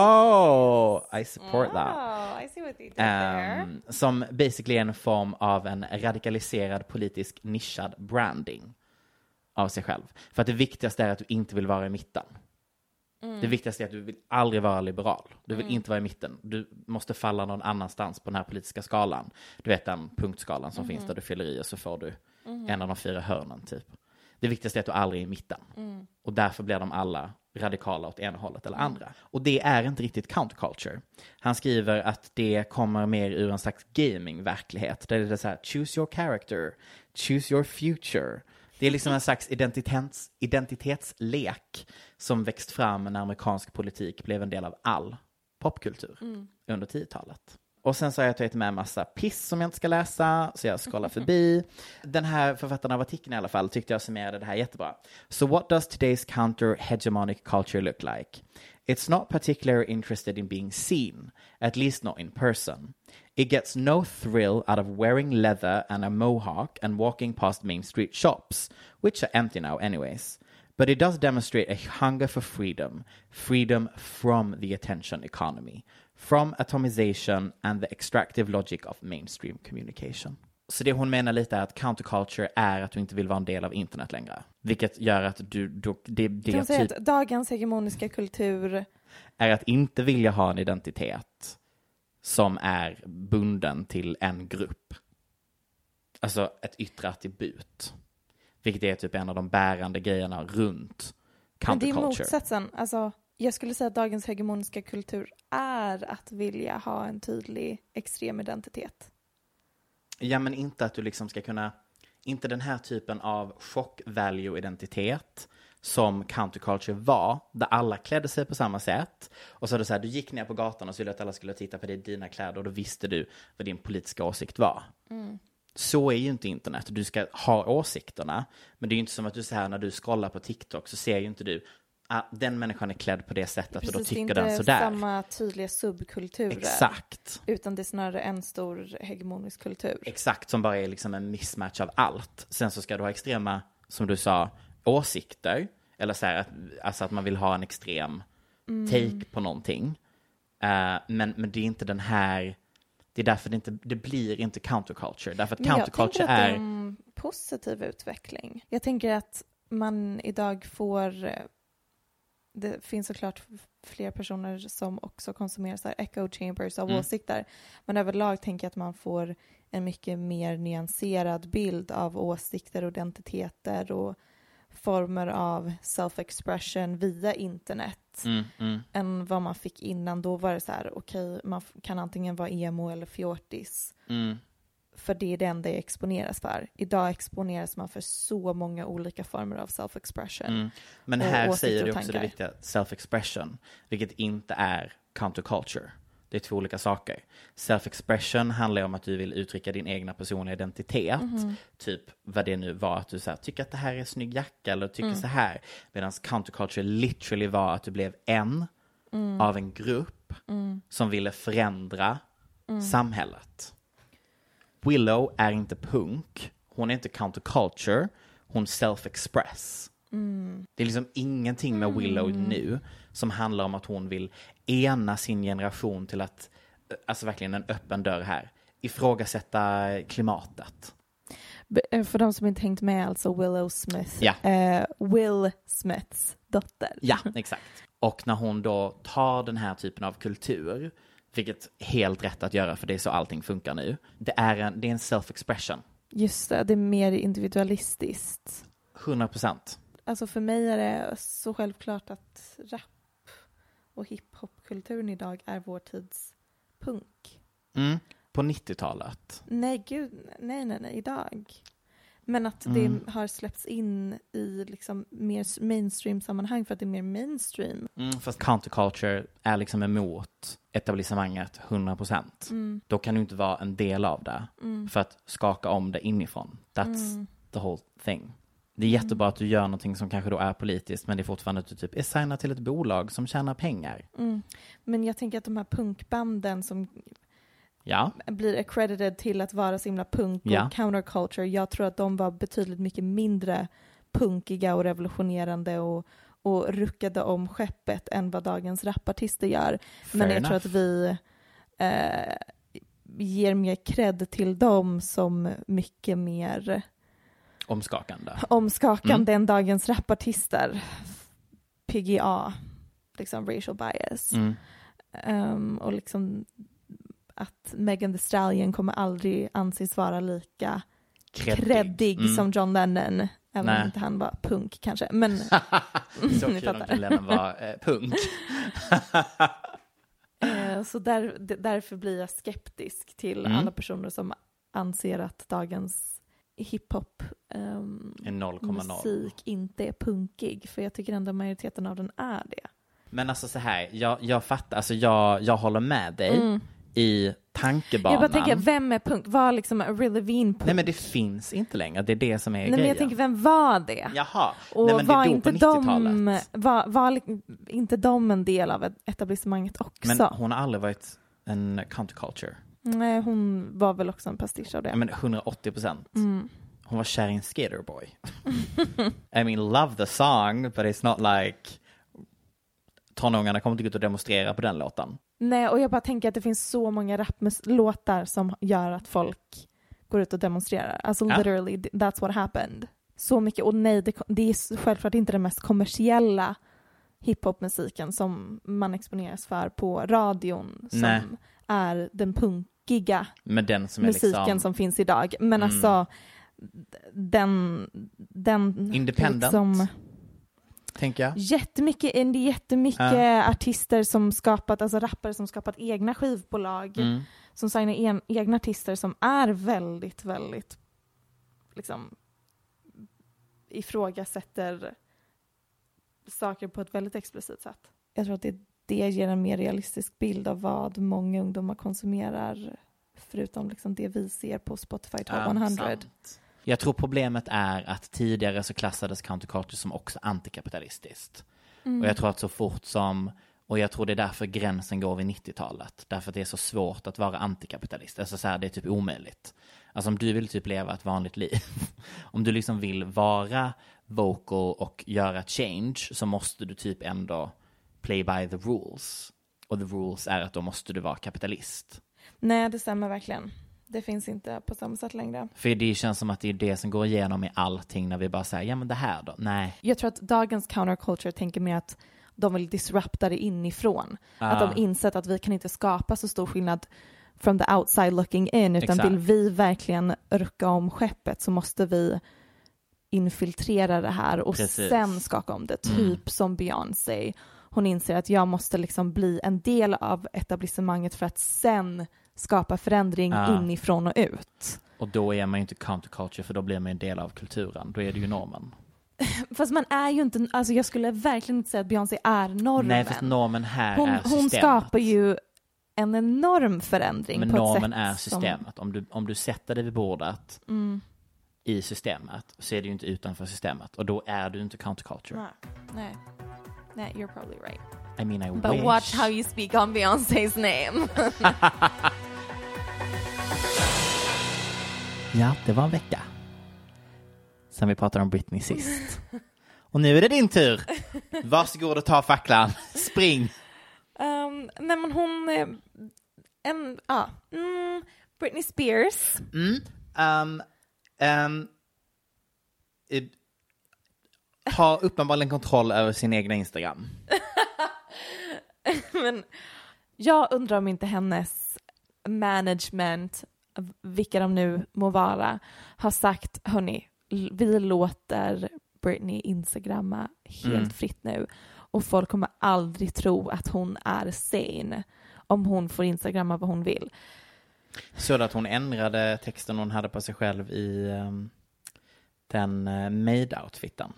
know. I support oh, that. I see what they did there. Um, som basically är en form av en radikaliserad politisk nischad branding av sig själv. För att det viktigaste är att du inte vill vara i mitten. Mm. Det viktigaste är att du vill aldrig vara liberal. Du vill mm. inte vara i mitten. Du måste falla någon annanstans på den här politiska skalan. Du vet den punktskalan som mm. finns där du fyller i och så får du mm. en av de fyra hörnen typ. Det viktigaste är att du aldrig är i mitten. Mm. Och därför blir de alla radikala åt ena hållet eller andra. Mm. Och det är inte riktigt counterculture. Han skriver att det kommer mer ur en slags gaming-verklighet. Där det är så här, choose your character, choose your future. Det är liksom en slags identitets, identitetslek som växt fram när amerikansk politik blev en del av all popkultur mm. under tiotalet. Och sen så har jag tagit med en massa piss som jag inte ska läsa, så jag scrollar förbi. Den här författaren av artikeln i alla fall tyckte jag summerade det här jättebra. So what does today's counter-hegemonic culture look like? It's not particularly interested in being seen, at least not in person. It gets no thrill out of wearing leather and a mohawk and walking past Main Street shops, which are empty now anyways. But it does demonstrate a hunger for freedom, freedom from the attention economy, from atomization and the extractive logic of mainstream communication. Så det hon menar lite är att counterculture är att du inte vill vara en del av internet längre. Vilket gör att du... du det, det kan säga typ, att dagens hegemoniska kultur är att inte vilja ha en identitet som är bunden till en grupp. Alltså ett yttre attribut. Vilket är typ en av de bärande grejerna runt counterculture. Men det är motsatsen. Alltså, jag skulle säga att dagens hegemoniska kultur är att vilja ha en tydlig extrem identitet. Ja, men inte att du liksom ska kunna... Inte den här typen av chock-value-identitet som counterculture var, där alla klädde sig på samma sätt. Och så är det så här, du gick ner på gatan och så ville att alla skulle titta på dig, dina kläder, och då visste du vad din politiska åsikt var. Mm. Så är ju inte internet. Du ska ha åsikterna, men det är ju inte som att du så här, när du scrollar på TikTok så ser ju inte du att ah, den människan är klädd på det sättet. Precis, och då tycker den sådär. Det är inte samma tydliga subkulturer. Exakt. Utan det är snarare en stor hegemonisk kultur. Exakt, som bara är liksom en mismatch av allt. Sen så ska du ha extrema, som du sa, åsikter. Eller så här, att, alltså att man vill ha en extrem mm. take på någonting. Uh, men, men det är inte den här... Det är därför det inte det blir inte counterculture. Därför att counterculture är... Jag tänker att är... det är en positiv utveckling. Jag tänker att man idag får... Det finns såklart fler personer som också konsumerar så här echo chambers av mm. åsikter. Men överlag tänker jag att man får en mycket mer nyanserad bild av åsikter och identiteter och former av self-expression via internet mm, mm. än vad man fick innan. Då var det så här, okej, okay, man kan antingen vara emo eller fjortis mm. för det är den det exponeras för. Idag exponeras man för så många olika former av self-expression. Mm. Men här säger du också det viktiga, self-expression, vilket inte är counterculture. Det är två olika saker. Self-expression handlar om att du vill uttrycka din egna personliga identitet. Mm. Typ vad det nu var, att du så här, tycker att det här är en snygg jacka eller tycker mm. så här. Medan counterculture literally var att du blev en mm. av en grupp mm. som ville förändra mm. samhället. Willow är inte punk. Hon är inte counterculture. Hon self-express. Mm. Det är liksom ingenting med Willow mm. nu som handlar om att hon vill ena sin generation till att, alltså verkligen en öppen dörr här, ifrågasätta klimatet. För de som inte hängt med, alltså Willow Smith, ja. eh, Will Smiths dotter. Ja, exakt. Och när hon då tar den här typen av kultur, vilket är helt rätt att göra för det är så allting funkar nu, det är en, det är en self-expression. Just det, det är mer individualistiskt. hundra procent. Alltså för mig är det så självklart att rap och hiphopkulturen idag är vår tids punk. Mm. På nittiotalet? Nej, gud, nej, nej, nej, idag. Men att mm. det har släppts in i liksom mer mainstream-sammanhang för att det är mer mainstream. Mm, fast counterculture är liksom emot etablissemanget hundra procent. Mm. Då kan du inte vara en del av det mm. för att skaka om det inifrån. That's mm. the whole thing. Det är jättebra mm. att du gör någonting som kanske då är politiskt, men det är fortfarande att du typ är signad till ett bolag som tjänar pengar. Mm. Men jag tänker att de här punkbanden som ja. blir accredited till att vara så himla punk och ja. counterculture, jag tror att de var betydligt mycket mindre punkiga och revolutionerande och, och ruckade om skeppet än vad dagens rapartister gör. Fair men jag enough. tror att vi eh, ger mer cred till dem som mycket mer omskakande. Omskakande mm. än dagens rapartister. P G A. Liksom racial bias. Mm. Um, och liksom att Megan Thee Stallion kommer aldrig anses vara lika kreddig mm. som John Lennon. Även Nej. om inte han var punk kanske. Men så kul om John Lennon var eh, punk. uh, så där, d- därför blir jag skeptisk till mm. alla personer som anser att dagens hiphop um, musik inte är punkig, för jag tycker ändå majoriteten av den är det. Men alltså så här, jag, jag fattar, alltså jag, jag håller med dig mm. i tankebanan. Jag bara tänker, vem är punk? Var liksom Avril Lavigne punk? Nej, men det finns inte längre, det är det som är Nej, grejen. men jag tänker, vem var det? Jaha, och Nej, men var det är då inte på nittiotalet. De, var, var inte de en del av etablissemanget också? Men hon har aldrig varit en counterculture. Nej, hon var väl också en pastisch av det. Ja, men hundraåttio procent. Mm. Hon var kär i en skaterboy. I mean, love the song, but it's not like tonåringarna kommer inte gå ut och demonstrera på den låten. Nej, och jag bara tänker att det finns så många raplåtar som gör att folk går ut och demonstrerar. Alltså ja. literally, that's what happened. Så mycket, och nej, det, det är självklart inte den mest kommersiella hiphopmusiken som man exponeras för på radion som nej. är den punkiga Men den som är musiken liksom... som finns idag. Men mm. alltså den, den independent liksom, tänker jag. Jättemycket, det är jättemycket ja. artister som skapat, alltså rappare som skapat egna skivbolag mm. som signar en, egna artister som är väldigt, väldigt liksom ifrågasätter saker på ett väldigt explicit sätt. Jag tror att det, det ger en mer realistisk bild av vad många ungdomar konsumerar, förutom liksom det vi ser på Spotify Top ja, hundra. Sant. Jag tror problemet är att tidigare så klassades counterculture som också antikapitalistiskt. Mm. Och jag tror att så fort som, och jag tror det är därför gränsen går vid nittiotalet. Därför att det är så svårt att vara antikapitalist. Alltså så här, det är typ omöjligt. Alltså om du vill typ leva ett vanligt liv. Om du liksom vill vara vocal och göra change, så måste du typ ändå play by the rules. Och the rules är att då måste du vara kapitalist. Nej, det stämmer verkligen. Det finns inte på samma sätt längre. För det känns som att det är det som går igenom i allting när vi bara säger, ja men det här då, nej. Jag tror att dagens counterculture tänker mer att de vill disrupta det inifrån. Ah. Att de insett att vi kan inte skapa så stor skillnad from the outside looking in, utan Exakt. vill vi verkligen rucka om skeppet så måste vi infiltrera det här och Precis. sen skaka om det. Typ mm. som Beyoncé. Hon inser att jag måste liksom bli en del av etablissemanget för att sen skapa förändring ah. inifrån och ut. Och då är man ju inte counterculture, för då blir man en del av kulturen. Då är det ju normen. Fast man är ju inte, alltså jag skulle verkligen inte säga att Beyoncé är normen. Nej, fast normen här hon, är systemet. Hon skapar ju en enorm förändring. Men på normen ett sätt är systemet. Som... Om, du, om du sätter dig vid bordet mm. i systemet, så är du ju inte utanför systemet. Och då är du inte counterculture. Nej, nej. Nej, you're probably right. I mean, I But wish. watch how you speak on Beyoncé's name. Ja, det var en vecka sen vi pratade om Britney sist. Och nu är det din tur. Varsågod och ta facklan. Spring. Um, nej, men hon... Eh, en, ah, mm, Britney Spears. Mm, um, um, eh, har uppenbarligen kontroll över sin egna Instagram. Men jag undrar om inte hennes management, vilka de nu må vara, har sagt, hörni, vi låter Britney Instagramma helt mm. fritt nu. Och folk kommer aldrig tro att hon är sane om hon får Instagramma vad hon vill. Så att hon ändrade texten hon hade på sig själv i um, den uh, made-outfitten.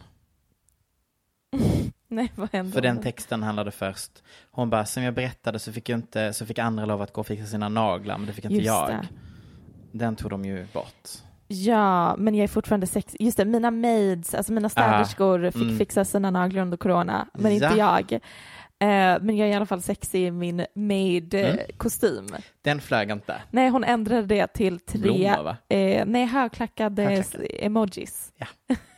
Nej, vad hände? För den texten handlade först. Hon bara, som jag berättade så fick, jag inte, så fick andra lov att gå och fixa sina naglar, men det fick inte Just jag. Det. Den tog de ju bort. Ja, men jag är fortfarande sex. Just det, mina maids, alltså mina städerskor ah, fick mm. fixa sina naglar under corona, men ja. inte jag. Uh, men jag är i alla fall sexig i min maid-kostym. Mm. Den flög inte. Nej, hon ändrade det till tre Blommor, va? Uh, nej, högklackade Högklackad. emojis. Ja.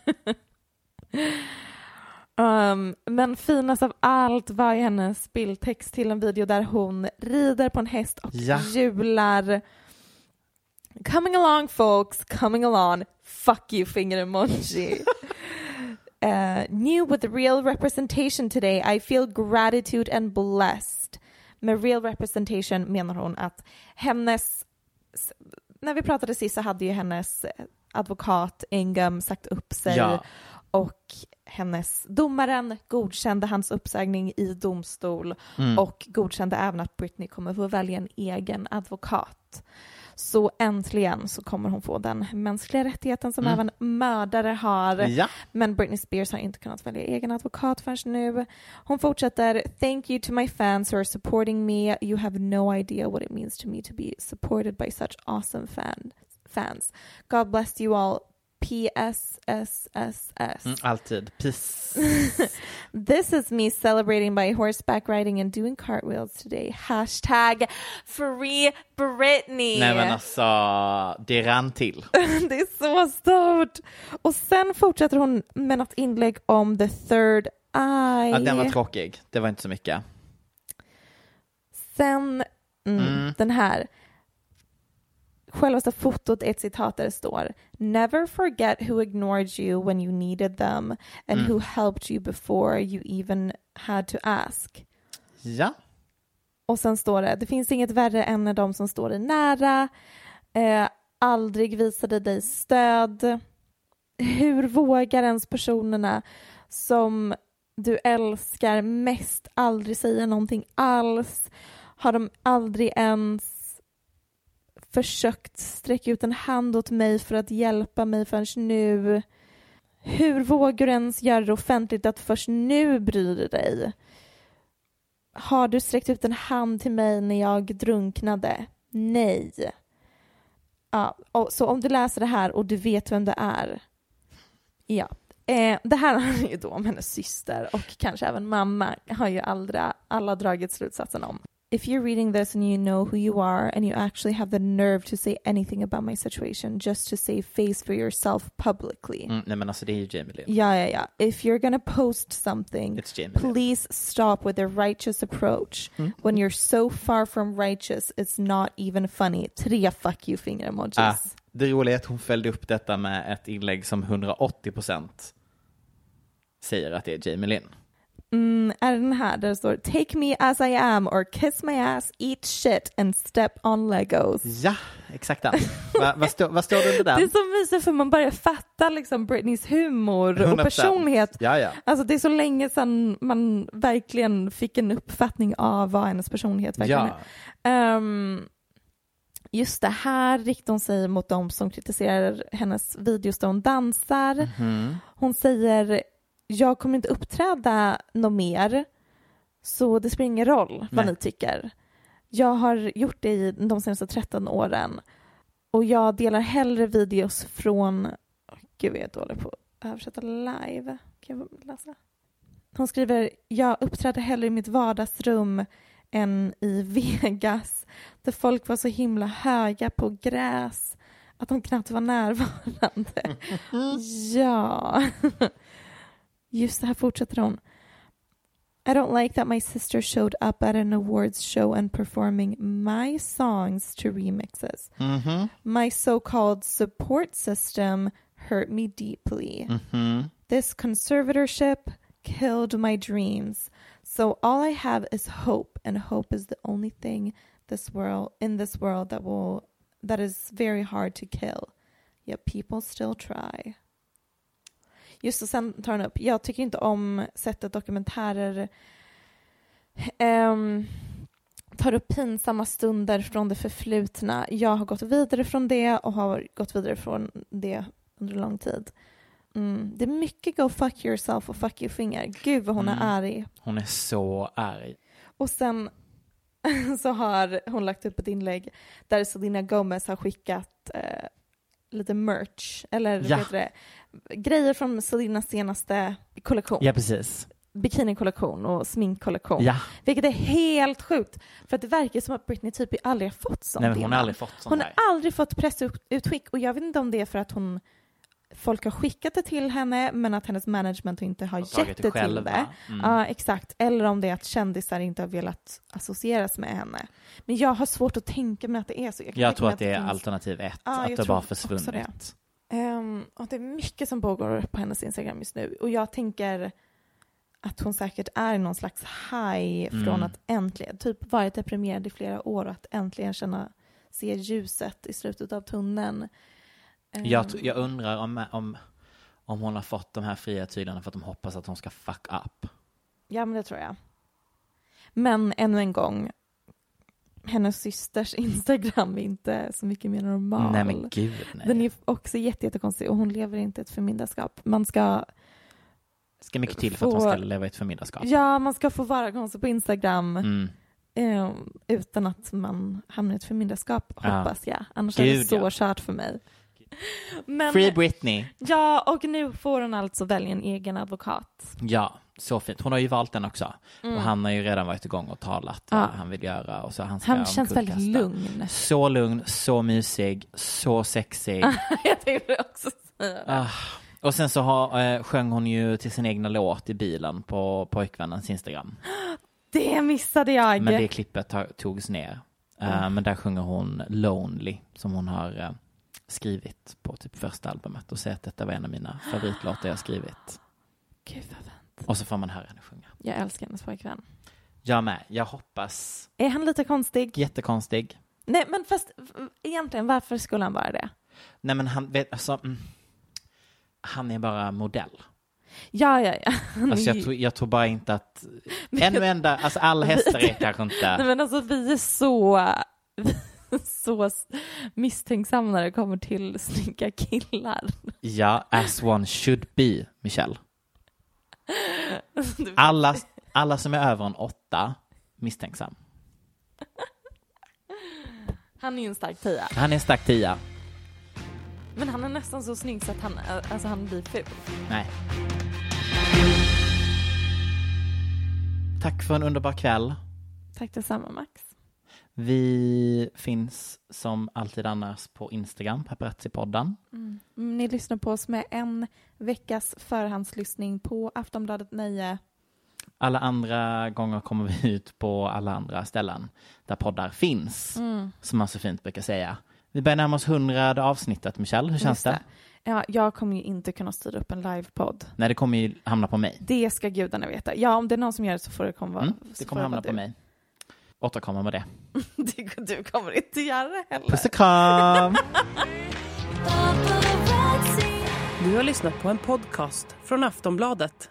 um, men finast av allt var hennes bildtext till en video där hon rider på en häst och ja. hjular. Coming along, folks, coming along. Fuck you, finger emoji. uh, new with real representation today. I feel gratitude and blessed. Med real representation menar hon att hennes... När vi pratade sist så hade ju hennes advokat Ingham sagt upp sig. Ja. Och hennes domaren godkände hans uppsägning i domstol. Mm. Och godkände även att Britney kommer få välja en egen advokat. Så äntligen så kommer hon få den mänskliga rättigheten som mm. även mördare har. Ja. Men Britney Spears har inte kunnat välja egen advokat förrän nu. Hon fortsätter. Thank you to my fans who are supporting me. You have no idea what it means to me to be supported by such awesome fan, fans. God bless you all. P S S S S. Mm, alltid. Peace. This is me celebrating by horseback riding and doing cartwheels today. Hashtag free Britney. Nej men alltså, det rann till. Det är så stort. Och sen fortsätter hon med något inlägg om the third eye. Ja, den var tråkig. Det var inte så mycket. Sen, mm, mm. den här. Självaste fotot, ett citat där det står: Never forget who ignored you when you needed them and mm. who helped you before you even had to ask. Ja. Och sen står det: det finns inget värre än när de som står dig nära eh, aldrig visade dig stöd. Hur vågar ens personerna som du älskar mest aldrig säga någonting alls? Har de aldrig ens försökt sträcka ut en hand åt mig för att hjälpa mig förrän nu? Hur vågar du ens göra det offentligt att först nu bryr dig? Har du sträckt ut en hand till mig när jag drunknade? Nej. Ja, och så om du läser det här och du vet vem det är. Ja. Eh, det här handlar ju då om hennes syster och kanske även mamma har ju aldrig, alla dragit slutsatsen om. If you're reading this and you know who you are and you actually have the nerve to say anything about my situation just to save face for yourself publicly. Mm, nej men alltså det är ju Jamie Lynn. Ja, ja, ja. If you're gonna post something, please stop with a righteous approach. Mm. When you're so far from righteous, it's not even funny. Tre fuck you finger emojis. Ah, det roliga är att hon följde upp detta med ett inlägg som hundraåttio procent säger att det är Jamie Lynn. Mm, är den här där det står take me as I am or kiss my ass, eat shit and step on Legos. Ja, exakt den. Va, vad, stå, vad står det under den? Det är så mysigt för man börjar fatta liksom Britneys humor och hundra procent. Personlighet. Ja, ja. Alltså det är så länge sedan man verkligen fick en uppfattning av vad hennes personlighet verkligen ja. är. Um, Just det här riktar hon sig mot dem som kritiserar hennes videos där hon dansar. Mm. Hon säger, jag kommer inte uppträda något mer, så det spelar ingen roll vad Nej. ni tycker. Jag har gjort det i de senaste tretton åren. Och jag delar hellre videos från... Oh, gud, jag är dålig på att översätta live. Kan jag läsa? Hon skriver, jag uppträdde hellre i mitt vardagsrum än i Vegas. Där folk var så himla höga på gräs att de knappt var närvarande. Ja. Just det, här fortsätter hon. I don't like that my sister showed up at an awards show and performing my songs to remixes. Mm-hmm. My so-called support system hurt me deeply. Mm-hmm. This conservatorship killed my dreams. So all I have is hope, and hope is the only thing this world in this world that will that is very hard to kill. Yet people still try. Just och sen tar hon upp, jag tycker inte om sättet dokumentärer um, tar upp pinsamma stunder från det förflutna. Jag har gått vidare från det och har gått vidare från det under lång tid. Mm. Det är mycket go fuck yourself och fuck your finger. Gud vad hon Mm. är arg. Hon är så arg. Och sen så har hon lagt upp ett inlägg där Selena Gomez har skickat eh, lite merch. Eller Ja. vad heter det? Grejer från Selenas senaste kollektion. Ja, precis. Bikini-kollektion och sminkkollektion. Ja. Vilket är helt sjukt. För att det verkar som att Britney typ aldrig har fått sånt. Nej, men hon innan. har aldrig fått sånt Hon här. har aldrig fått pressutskick. Och jag vet inte om det är för att hon folk har skickat det till henne men att hennes management inte har, Har tagit gett det det till själva. det. Mm. Ja, exakt. Eller om det är att kändisar inte har velat associeras med henne. Men jag har svårt att tänka mig att det är så. Jag, kan Jag tänka tror mig att det är finns... alternativ ett. Ja, att jag det tror bara också försvunnit. Um, och det är mycket som pågår på hennes Instagram just nu. Och jag tänker att hon säkert är i någon slags high Mm. från att äntligen, typ varit deprimerad i flera år och att äntligen känna, se ljuset i slutet av tunneln. Um, Jag, t- jag undrar om, om, om hon har fått de här fria tyglarna för att de hoppas att hon ska fuck up. Ja, men det tror jag. Men ännu en gång, hennes systers Instagram är inte så mycket mer normal. Nej men gud, nej. Den är också jätte, jättekonstig och hon lever inte ett förmyndarskap. Man ska... ska mycket till för att få... hon ska leva i ett förmyndarskap. Ja, man ska få vara konstig på Instagram Mm. eh, utan att man hamnar i ett förmyndarskap, Ja. hoppas jag. Annars Gud, är det så ja. kört för mig. Men, Free Britney. ja, och nu får hon alltså välja en egen advokat. Ja, så fint. Hon har ju valt den också. Mm. Och han har ju redan varit igång och talat Ja. vad han vill göra. Och så han ska Han känns väldigt omkullkasta. lugn. Så lugn, så mysig, så sexig. Jag tänkte också säga det. Ah. Och sen så har, eh, sjöng hon ju till sin egna låt i bilen på pojkvännens Instagram. Det missade jag. Men det klippet ta- togs ner. Uh, Mm. Men där sjunger hon Lonely som hon har uh, skrivit på typ första albumet och säger att detta var en av mina favoritlåtar jag skrivit. Gud vad fint. Och så får man höra henne sjunga. Jag älskar hennes pojkvän. Jag med. Jag hoppas. Är han lite konstig? Jättekonstig. Nej, men fast egentligen, varför skulle han vara det? Nej men han vet, alltså, mm, han är bara modell. Ja, ja, ja. Han Alltså är jag, ju- tror, jag tror bara inte att ännu enda, alltså alla hästar är kanske inte. Nej, men alltså vi är så, så misstänksamma när det kommer till snygga killar. Ja, as one should be, Michelle. Du- Alla, alla som är över en åtta, misstänksam. Han är ju en stark tia. Han är en stark tia. Men han är nästan så snygg så att han, alltså han blir ful. Nej. Tack för en underbar kväll. Tack detsamma, Max. Vi finns som alltid annars på Instagram, Paparazzi-podden. Mm. Ni lyssnar på oss med en veckas förhandslyssning på Aftonbladet Nöje. Alla andra gånger kommer vi ut på alla andra ställen där poddar finns, Mm. som man så fint brukar säga. Vi börjar närma oss hundrade avsnittet, Michelle. Hur känns Just det? Ja, jag kommer ju inte kunna styra upp en livepodd. Nej, det kommer ju hamna på mig. Det ska gudarna veta. Ja, om det är någon som gör det så får det komma. Mm, så det får kommer hamna vara på du. mig. Återkomma med det. du, du kommer inte göra det heller. Puss och kram! Du har lyssnat på en podcast från Aftonbladet.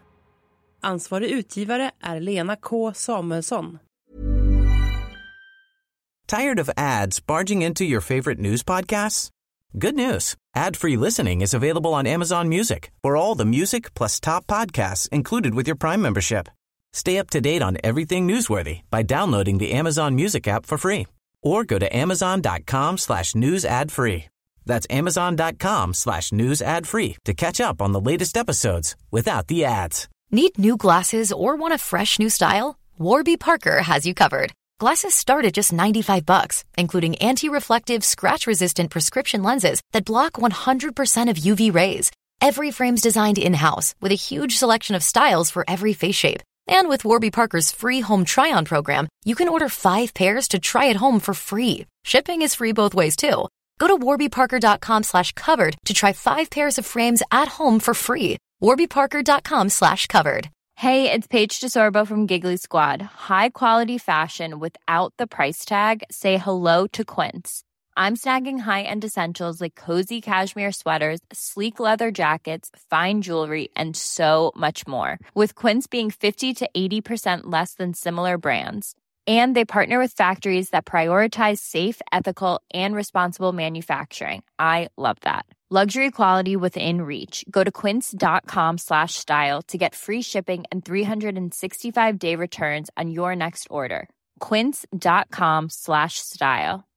Ansvarig utgivare är Lena K. Samuelsson. Tired of ads barging into your favorite news podcasts? Good news. Ad-free listening is available on Amazon Music for all the music plus top podcasts included with your Prime membership. Stay up to date on everything newsworthy by downloading the Amazon Music app for free or go to amazon.com slash news ad free. That's amazon.com slash news ad free to catch up on the latest episodes without the ads. Need new glasses or want a fresh new style? Warby Parker has you covered. Glasses start at just ninety-five bucks, including anti-reflective, scratch-resistant prescription lenses that block one hundred percent of U V rays. Every frame's designed in-house with a huge selection of styles for every face shape. And with Warby Parker's free home try-on program, you can order five pairs to try at home for free. Shipping is free both ways, too. Go to warbyparker.com slash covered to try five pairs of frames at home for free. warbyparker.com slash covered. Hey, it's Paige DeSorbo from Giggly Squad. High quality fashion without the price tag. Say hello to Quince. I'm snagging high-end essentials like cozy cashmere sweaters, sleek leather jackets, fine jewelry, and so much more. With Quince being fifty to eighty percent less than similar brands. And they partner with factories that prioritize safe, ethical, and responsible manufacturing. I love that. Luxury quality within reach. Go to quince.com slash style to get free shipping and three sixty-five day returns on your next order. Quince.com slash style.